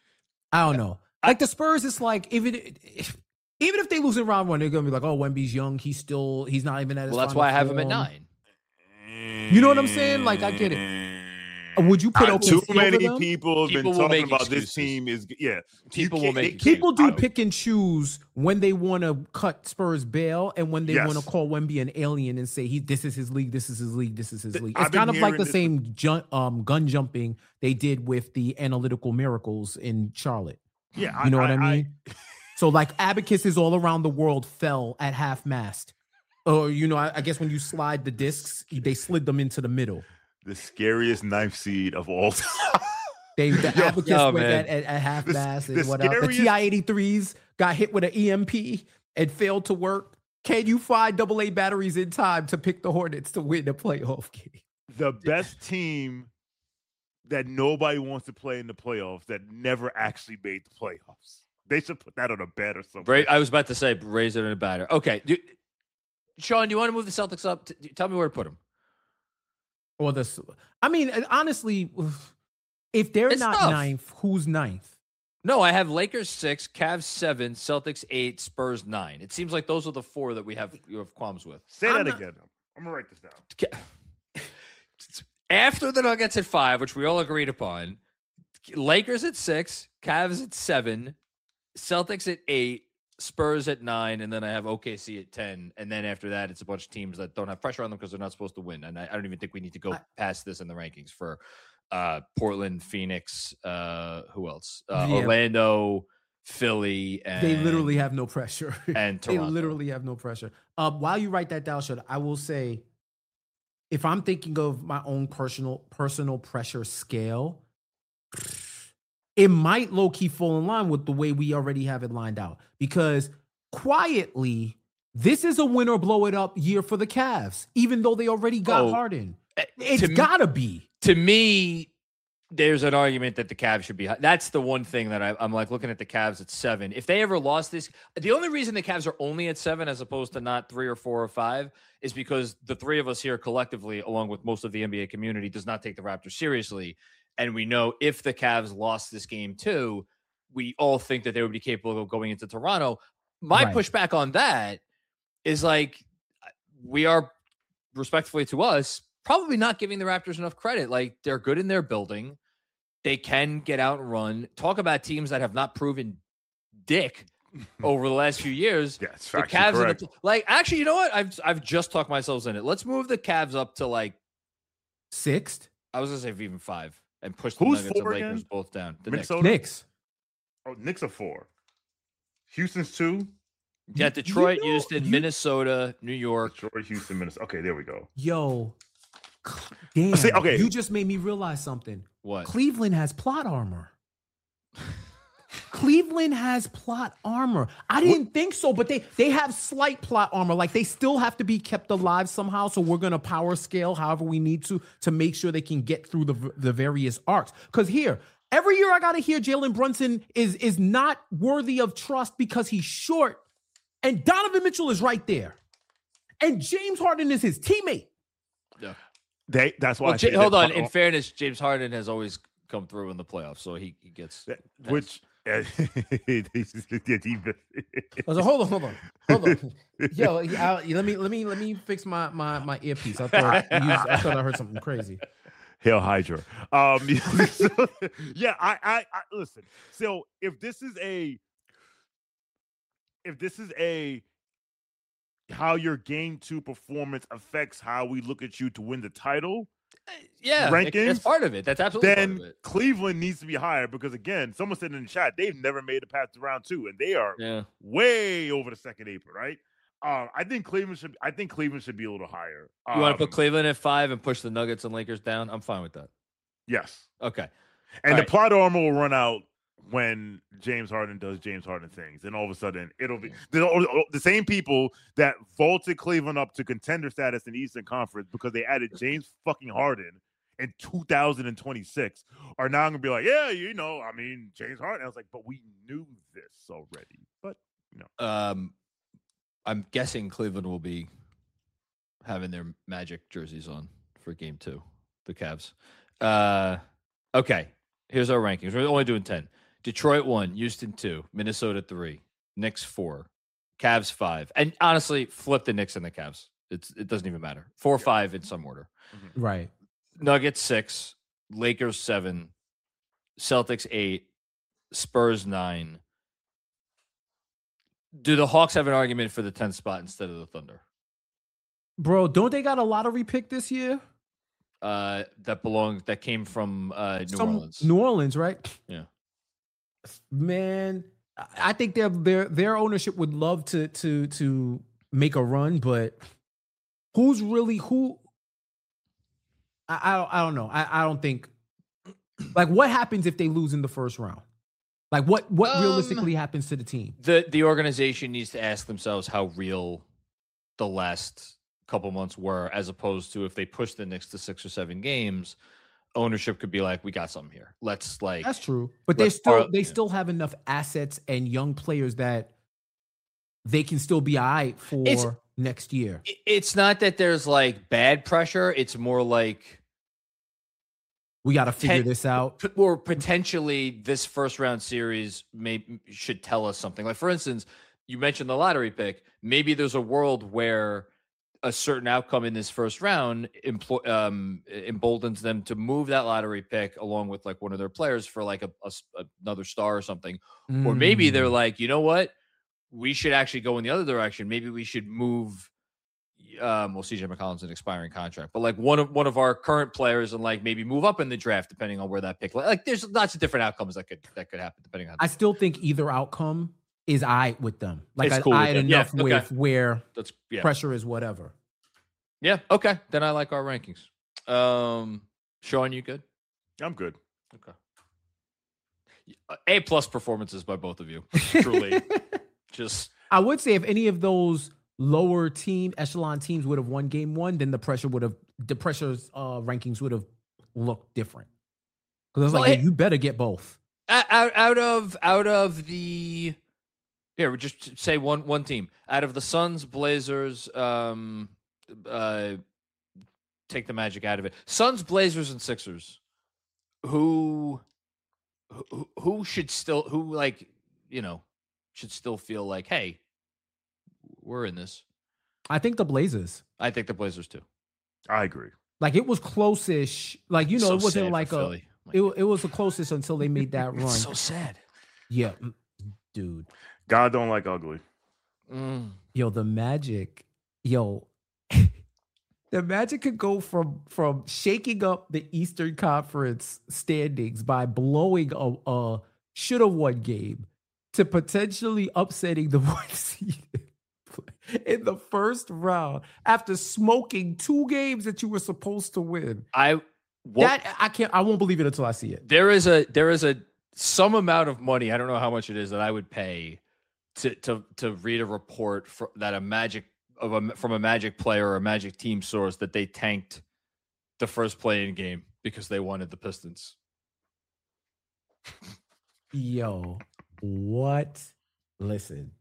I don't know. Like the Spurs, it's like even if, even if they lose in round one, they're gonna be like, oh, Wemby's young, he's still he's not even at his. Well, that's final why I have him at form. nine. You know what I'm saying? Like I get it. Would you put Not O K C too over many them? people have People been will talking make about excuses. this team is yeah. People You will can't- make it excuses. People do I- pick and choose when they want to cut Spurs bail and when they Yes. want to call Wemby an alien and say he this is his league, this is his league, this is his Th- league. I've It's been kind of like hearing the this same ju- um, gun jumping they did with the analytical miracles in Charlotte. Yeah, You know what I mean? So like abacuses all around the world fell at half mast. Or you know, I, I guess when you slide the discs, they slid them into the middle. the scariest knife seed of all time. They the Yo, abacus yo, went man. at, at, at half The- mast the and whatever. The scariest- T I eighty-threes got hit with an E M P and failed to work. Can you find double A batteries in time to pick the Hornets to win the playoff game? The best team that nobody wants to play in the playoffs that never actually made the playoffs. They should put that on a bet or something. Right, I was about to say raise it in a batter. Okay, do, Sean, do you want to move the Celtics up? T- tell me where to put them. Or the, I mean, honestly, if they're It's not tough. ninth, who's ninth? No, I have Lakers six, Cavs seven, Celtics eight, Spurs nine. It seems like those are the four that we have you have qualms with. Say I'm that not- again. I'm gonna write this down. After the Nuggets at five, which we all agreed upon, Lakers at six, Cavs at seven, Celtics at eight, Spurs at nine, and then I have O K C at ten. And then after that, it's a bunch of teams that don't have pressure on them because they're not supposed to win. And I, I don't even think we need to go I- past this in the rankings for uh, Portland, Phoenix, uh, who else? Uh, Yeah. Orlando, Philly, and They literally have no pressure. and They Toronto. literally have no pressure. Um, while you write that down, Shud, I will say, if I'm thinking of my own personal personal pressure scale, it might low key fall in line with the way we already have it lined out. Because quietly, this is a win or blow it up year for the Cavs, even though they already got Oh, Harden. Uh, It's to me- gotta be. to me, there's an argument that the Cavs should be. high. That's the one thing that I, I'm like looking at the Cavs at seven. If they ever lost this, the only reason the Cavs are only at seven as opposed to not three or four or five is because the three of us here collectively, along with most of the N B A community, does not take the Raptors seriously. And we know if the Cavs lost this game too, we all think that they would be capable of going into Toronto. My Right. pushback on that is like we are respectfully to us probably not giving the Raptors enough credit. Like they're good in their building. They can get out and run. Talk about teams that have not proven dick over the last few years. Yeah, it's the factually Cavs, correct. in the, like, actually, you know what? I've I've just talked myself in it. Let's move the Cavs up to like Sixth? I was gonna say even five and push the Who's Nuggets and four Lakers again? both down. The Minnesota? Knicks. Oh, Knicks are four. Houston's two. Knicks. Yeah, You- Detroit, you know, Houston, you- Minnesota, New York. Detroit, Houston, Minnesota. Okay, there we go. Yo. Damn. See, okay. You just made me realize something. What? Cleveland has plot armor. Cleveland has plot armor. I didn't think so, but they they have slight plot armor. Like they still have to be kept alive somehow. So we're gonna power scale however we need to to make sure they can get through the the various arcs. Because here, every year I gotta hear Jalen Brunson is is not worthy of trust because he's short, and Donovan Mitchell is right there, and James Harden is his teammate. Yeah. They. That's why. Well, I J- say hold that- on. In fairness, James Harden has always come through in the playoffs, so he, he gets. that- which. I was like, hold on, hold on, hold on. Yo, I, let me let me let me fix my my my earpiece. I thought you used, I thought I heard something crazy. Hail Hydra. Um, so, yeah, I, I, I listen. So if this is a, if this is a, how your game two performance affects how we look at you to win the title, Yeah, it- that's rankings, part of it. That's absolutely part of then it. Cleveland needs to be higher because again, someone said in the chat they've never made it past round two, and they are Yeah. way over the second apron, right? Um, I think Cleveland should. I think Cleveland should be a little higher. You want to put Um, Cleveland at five and push the Nuggets and Lakers down? I'm fine with that. Yes. Okay. And All the right. plot armor will run out when James Harden does James Harden things. And all of a sudden, it'll be the, the same people that vaulted Cleveland up to contender status in the Eastern Conference because they added James fucking Harden in two thousand twenty-six are now going to be like, yeah, you know, I mean, James Harden. I was like, but we knew this already. But, you know. Um, I'm guessing Cleveland will be having their Magic jerseys on for game two, the Cavs. Uh, okay. Here's our rankings. We're only doing ten. Detroit one, Houston two, Minnesota three, Knicks four, Cavs five. And honestly, flip the Knicks and the Cavs. It's it doesn't even matter. Four or five in some order. Right. Nuggets six, Lakers seven, Celtics eight, Spurs nine. Do the Hawks have an argument for the tenth spot instead of the Thunder? Bro, don't they got a lottery pick this year? Uh, that belonged that came from uh, New Some- Orleans. New Orleans, right? Yeah. Man, I- I think their their their ownership would love to to to make a run, but who's really who? I I don't, I don't know. I, I don't think. Like, what happens if they lose in the first round? Like, what what Um, realistically happens to the team? the the organization needs to ask themselves how real the last couple months were, as opposed to if they push the Knicks to six or seven games, ownership could be like, we got something here. Let's like That's true, but they let's still borrow- they yeah. still have enough assets and young players that they can still be all right for It's- next year. I- it's not that there's like bad pressure. It's more like We got to figure ten- this out. p- or potentially this first round series may should tell us something. Like for instance, you mentioned the lottery pick. Maybe there's a world where a certain outcome in this first round employ, um, emboldens them to move that lottery pick along with like one of their players for like a, a s- another star or something. Or maybe they're Mm. like, you know what? We should actually go in the other direction. Maybe we should move. Um, well, C J McCollum's an expiring contract, but like one of one of our current players, and like maybe move up in the draft depending on where that pick. Like, there's lots of different outcomes that could that could happen depending on. I still think either outcome is I with them. Like It's I, cool with I had them. Yeah, enough okay. with where That's yeah, pressure is whatever. yeah. Okay, then I like our rankings. Um, Sean, you good? I'm good. Okay. A plus performances by both of you. Truly, just I would say if any of those lower team echelon teams would have won game one, then the pressure would have the pressure's uh, rankings would have looked different. Because I was Well, like, it- hey, you better get both. out out of out of the here, we just say one one team out of the Suns, Blazers. Um, uh, take the Magic out of it. Suns, Blazers, and Sixers. Who, who, who should still who like you know should still feel like, hey, we're in this. I think the Blazers. I think the Blazers too. I agree. Like it was close-ish. Like, you know, So it wasn't sad for like a Philly. My it, it was the closest until they made that run. It's so sad. Yeah, mm, dude. God don't like ugly. Mm. Yo, the Magic, yo, the Magic could go from from shaking up the Eastern Conference standings by blowing a, a should have won game to potentially upsetting the one seed in the first round after smoking two games that you were supposed to win. I what, that I can't. I won't believe it until I see it. There is a there is a some amount of money. I don't know how much it is that I would pay to to to read a report for, that a Magic of a from a Magic player or a Magic team source that they tanked the first play-in game because they wanted the Pistons. Yo, what? Listen,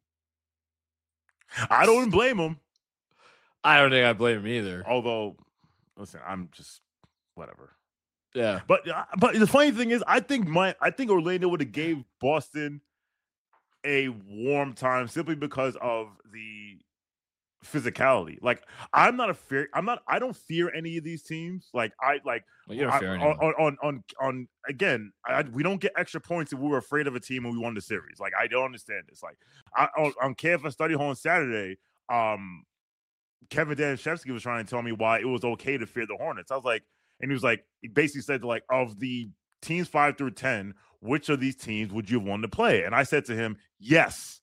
I don't blame him. I don't think I blame him either. Although, listen, I'm just whatever. Yeah, but uh, but the funny thing is, I think my I think Orlando would have gave Boston a warm time simply because of the physicality. Like, I'm not a fear. I'm not. I don't fear any of these teams. Like, I like well, you don't I, fear on, anyone. on on on on again. I, we don't get extra points if we were afraid of a team and we won the series. Like, I don't understand this. Like, I, on, on K F S Study Hall on Saturday, um, Kevin Danishevsky was trying to tell me why it was okay to fear the Hornets. I was like, and he was like, he basically said like, of the teams five through ten, which of these teams would you have won to play? And I said to him, yes,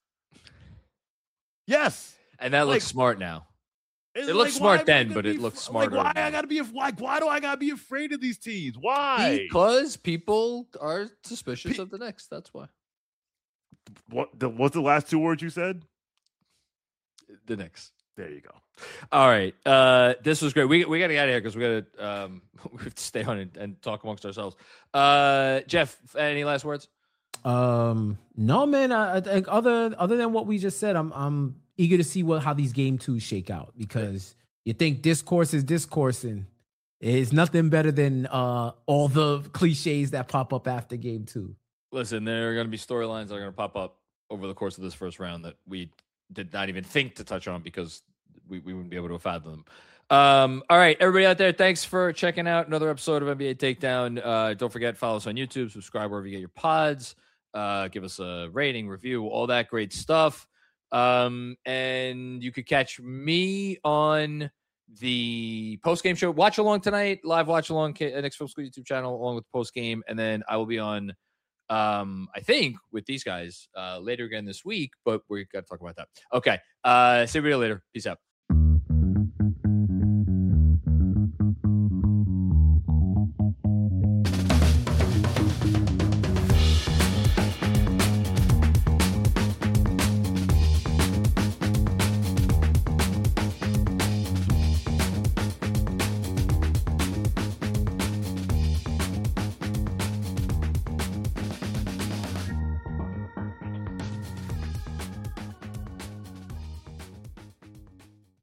yes. And that like, looks smart now. It like, looked smart then, but it looks smarter. Like, why I gotta be like, why do I gotta be afraid of these teams? Why? Because people are suspicious Pe- of the Knicks. That's why. What the what's the last two words you said? The Knicks. There you go. All right. Uh, this was great. We we got to get out of here because we got to um, we have to stay on and, and talk amongst ourselves. Uh, Jeff, any last words? Um, no, man. I, I think other other than what we just said, I'm I'm eager to see what how these game twos shake out because you think discourse is discoursing. It's nothing better than uh all the cliches that pop up after game two. Listen, there are going to be storylines that are going to pop up over the course of this first round that we did not even think to touch on because we, we wouldn't be able to fathom them. Um, all right, everybody out there, thanks for checking out another episode of N B A Takedown. Uh, don't forget, follow us on YouTube, subscribe wherever you get your pods, uh, give us a rating, review, all that great stuff. Um, and you could catch me on the post-game show, watch along tonight, live watch along, Knicks Film School YouTube channel, along with post-game, and then I will be on Um, I think with these guys uh, later again this week, but we got to talk about that. Okay. Uh, see you later. Peace out.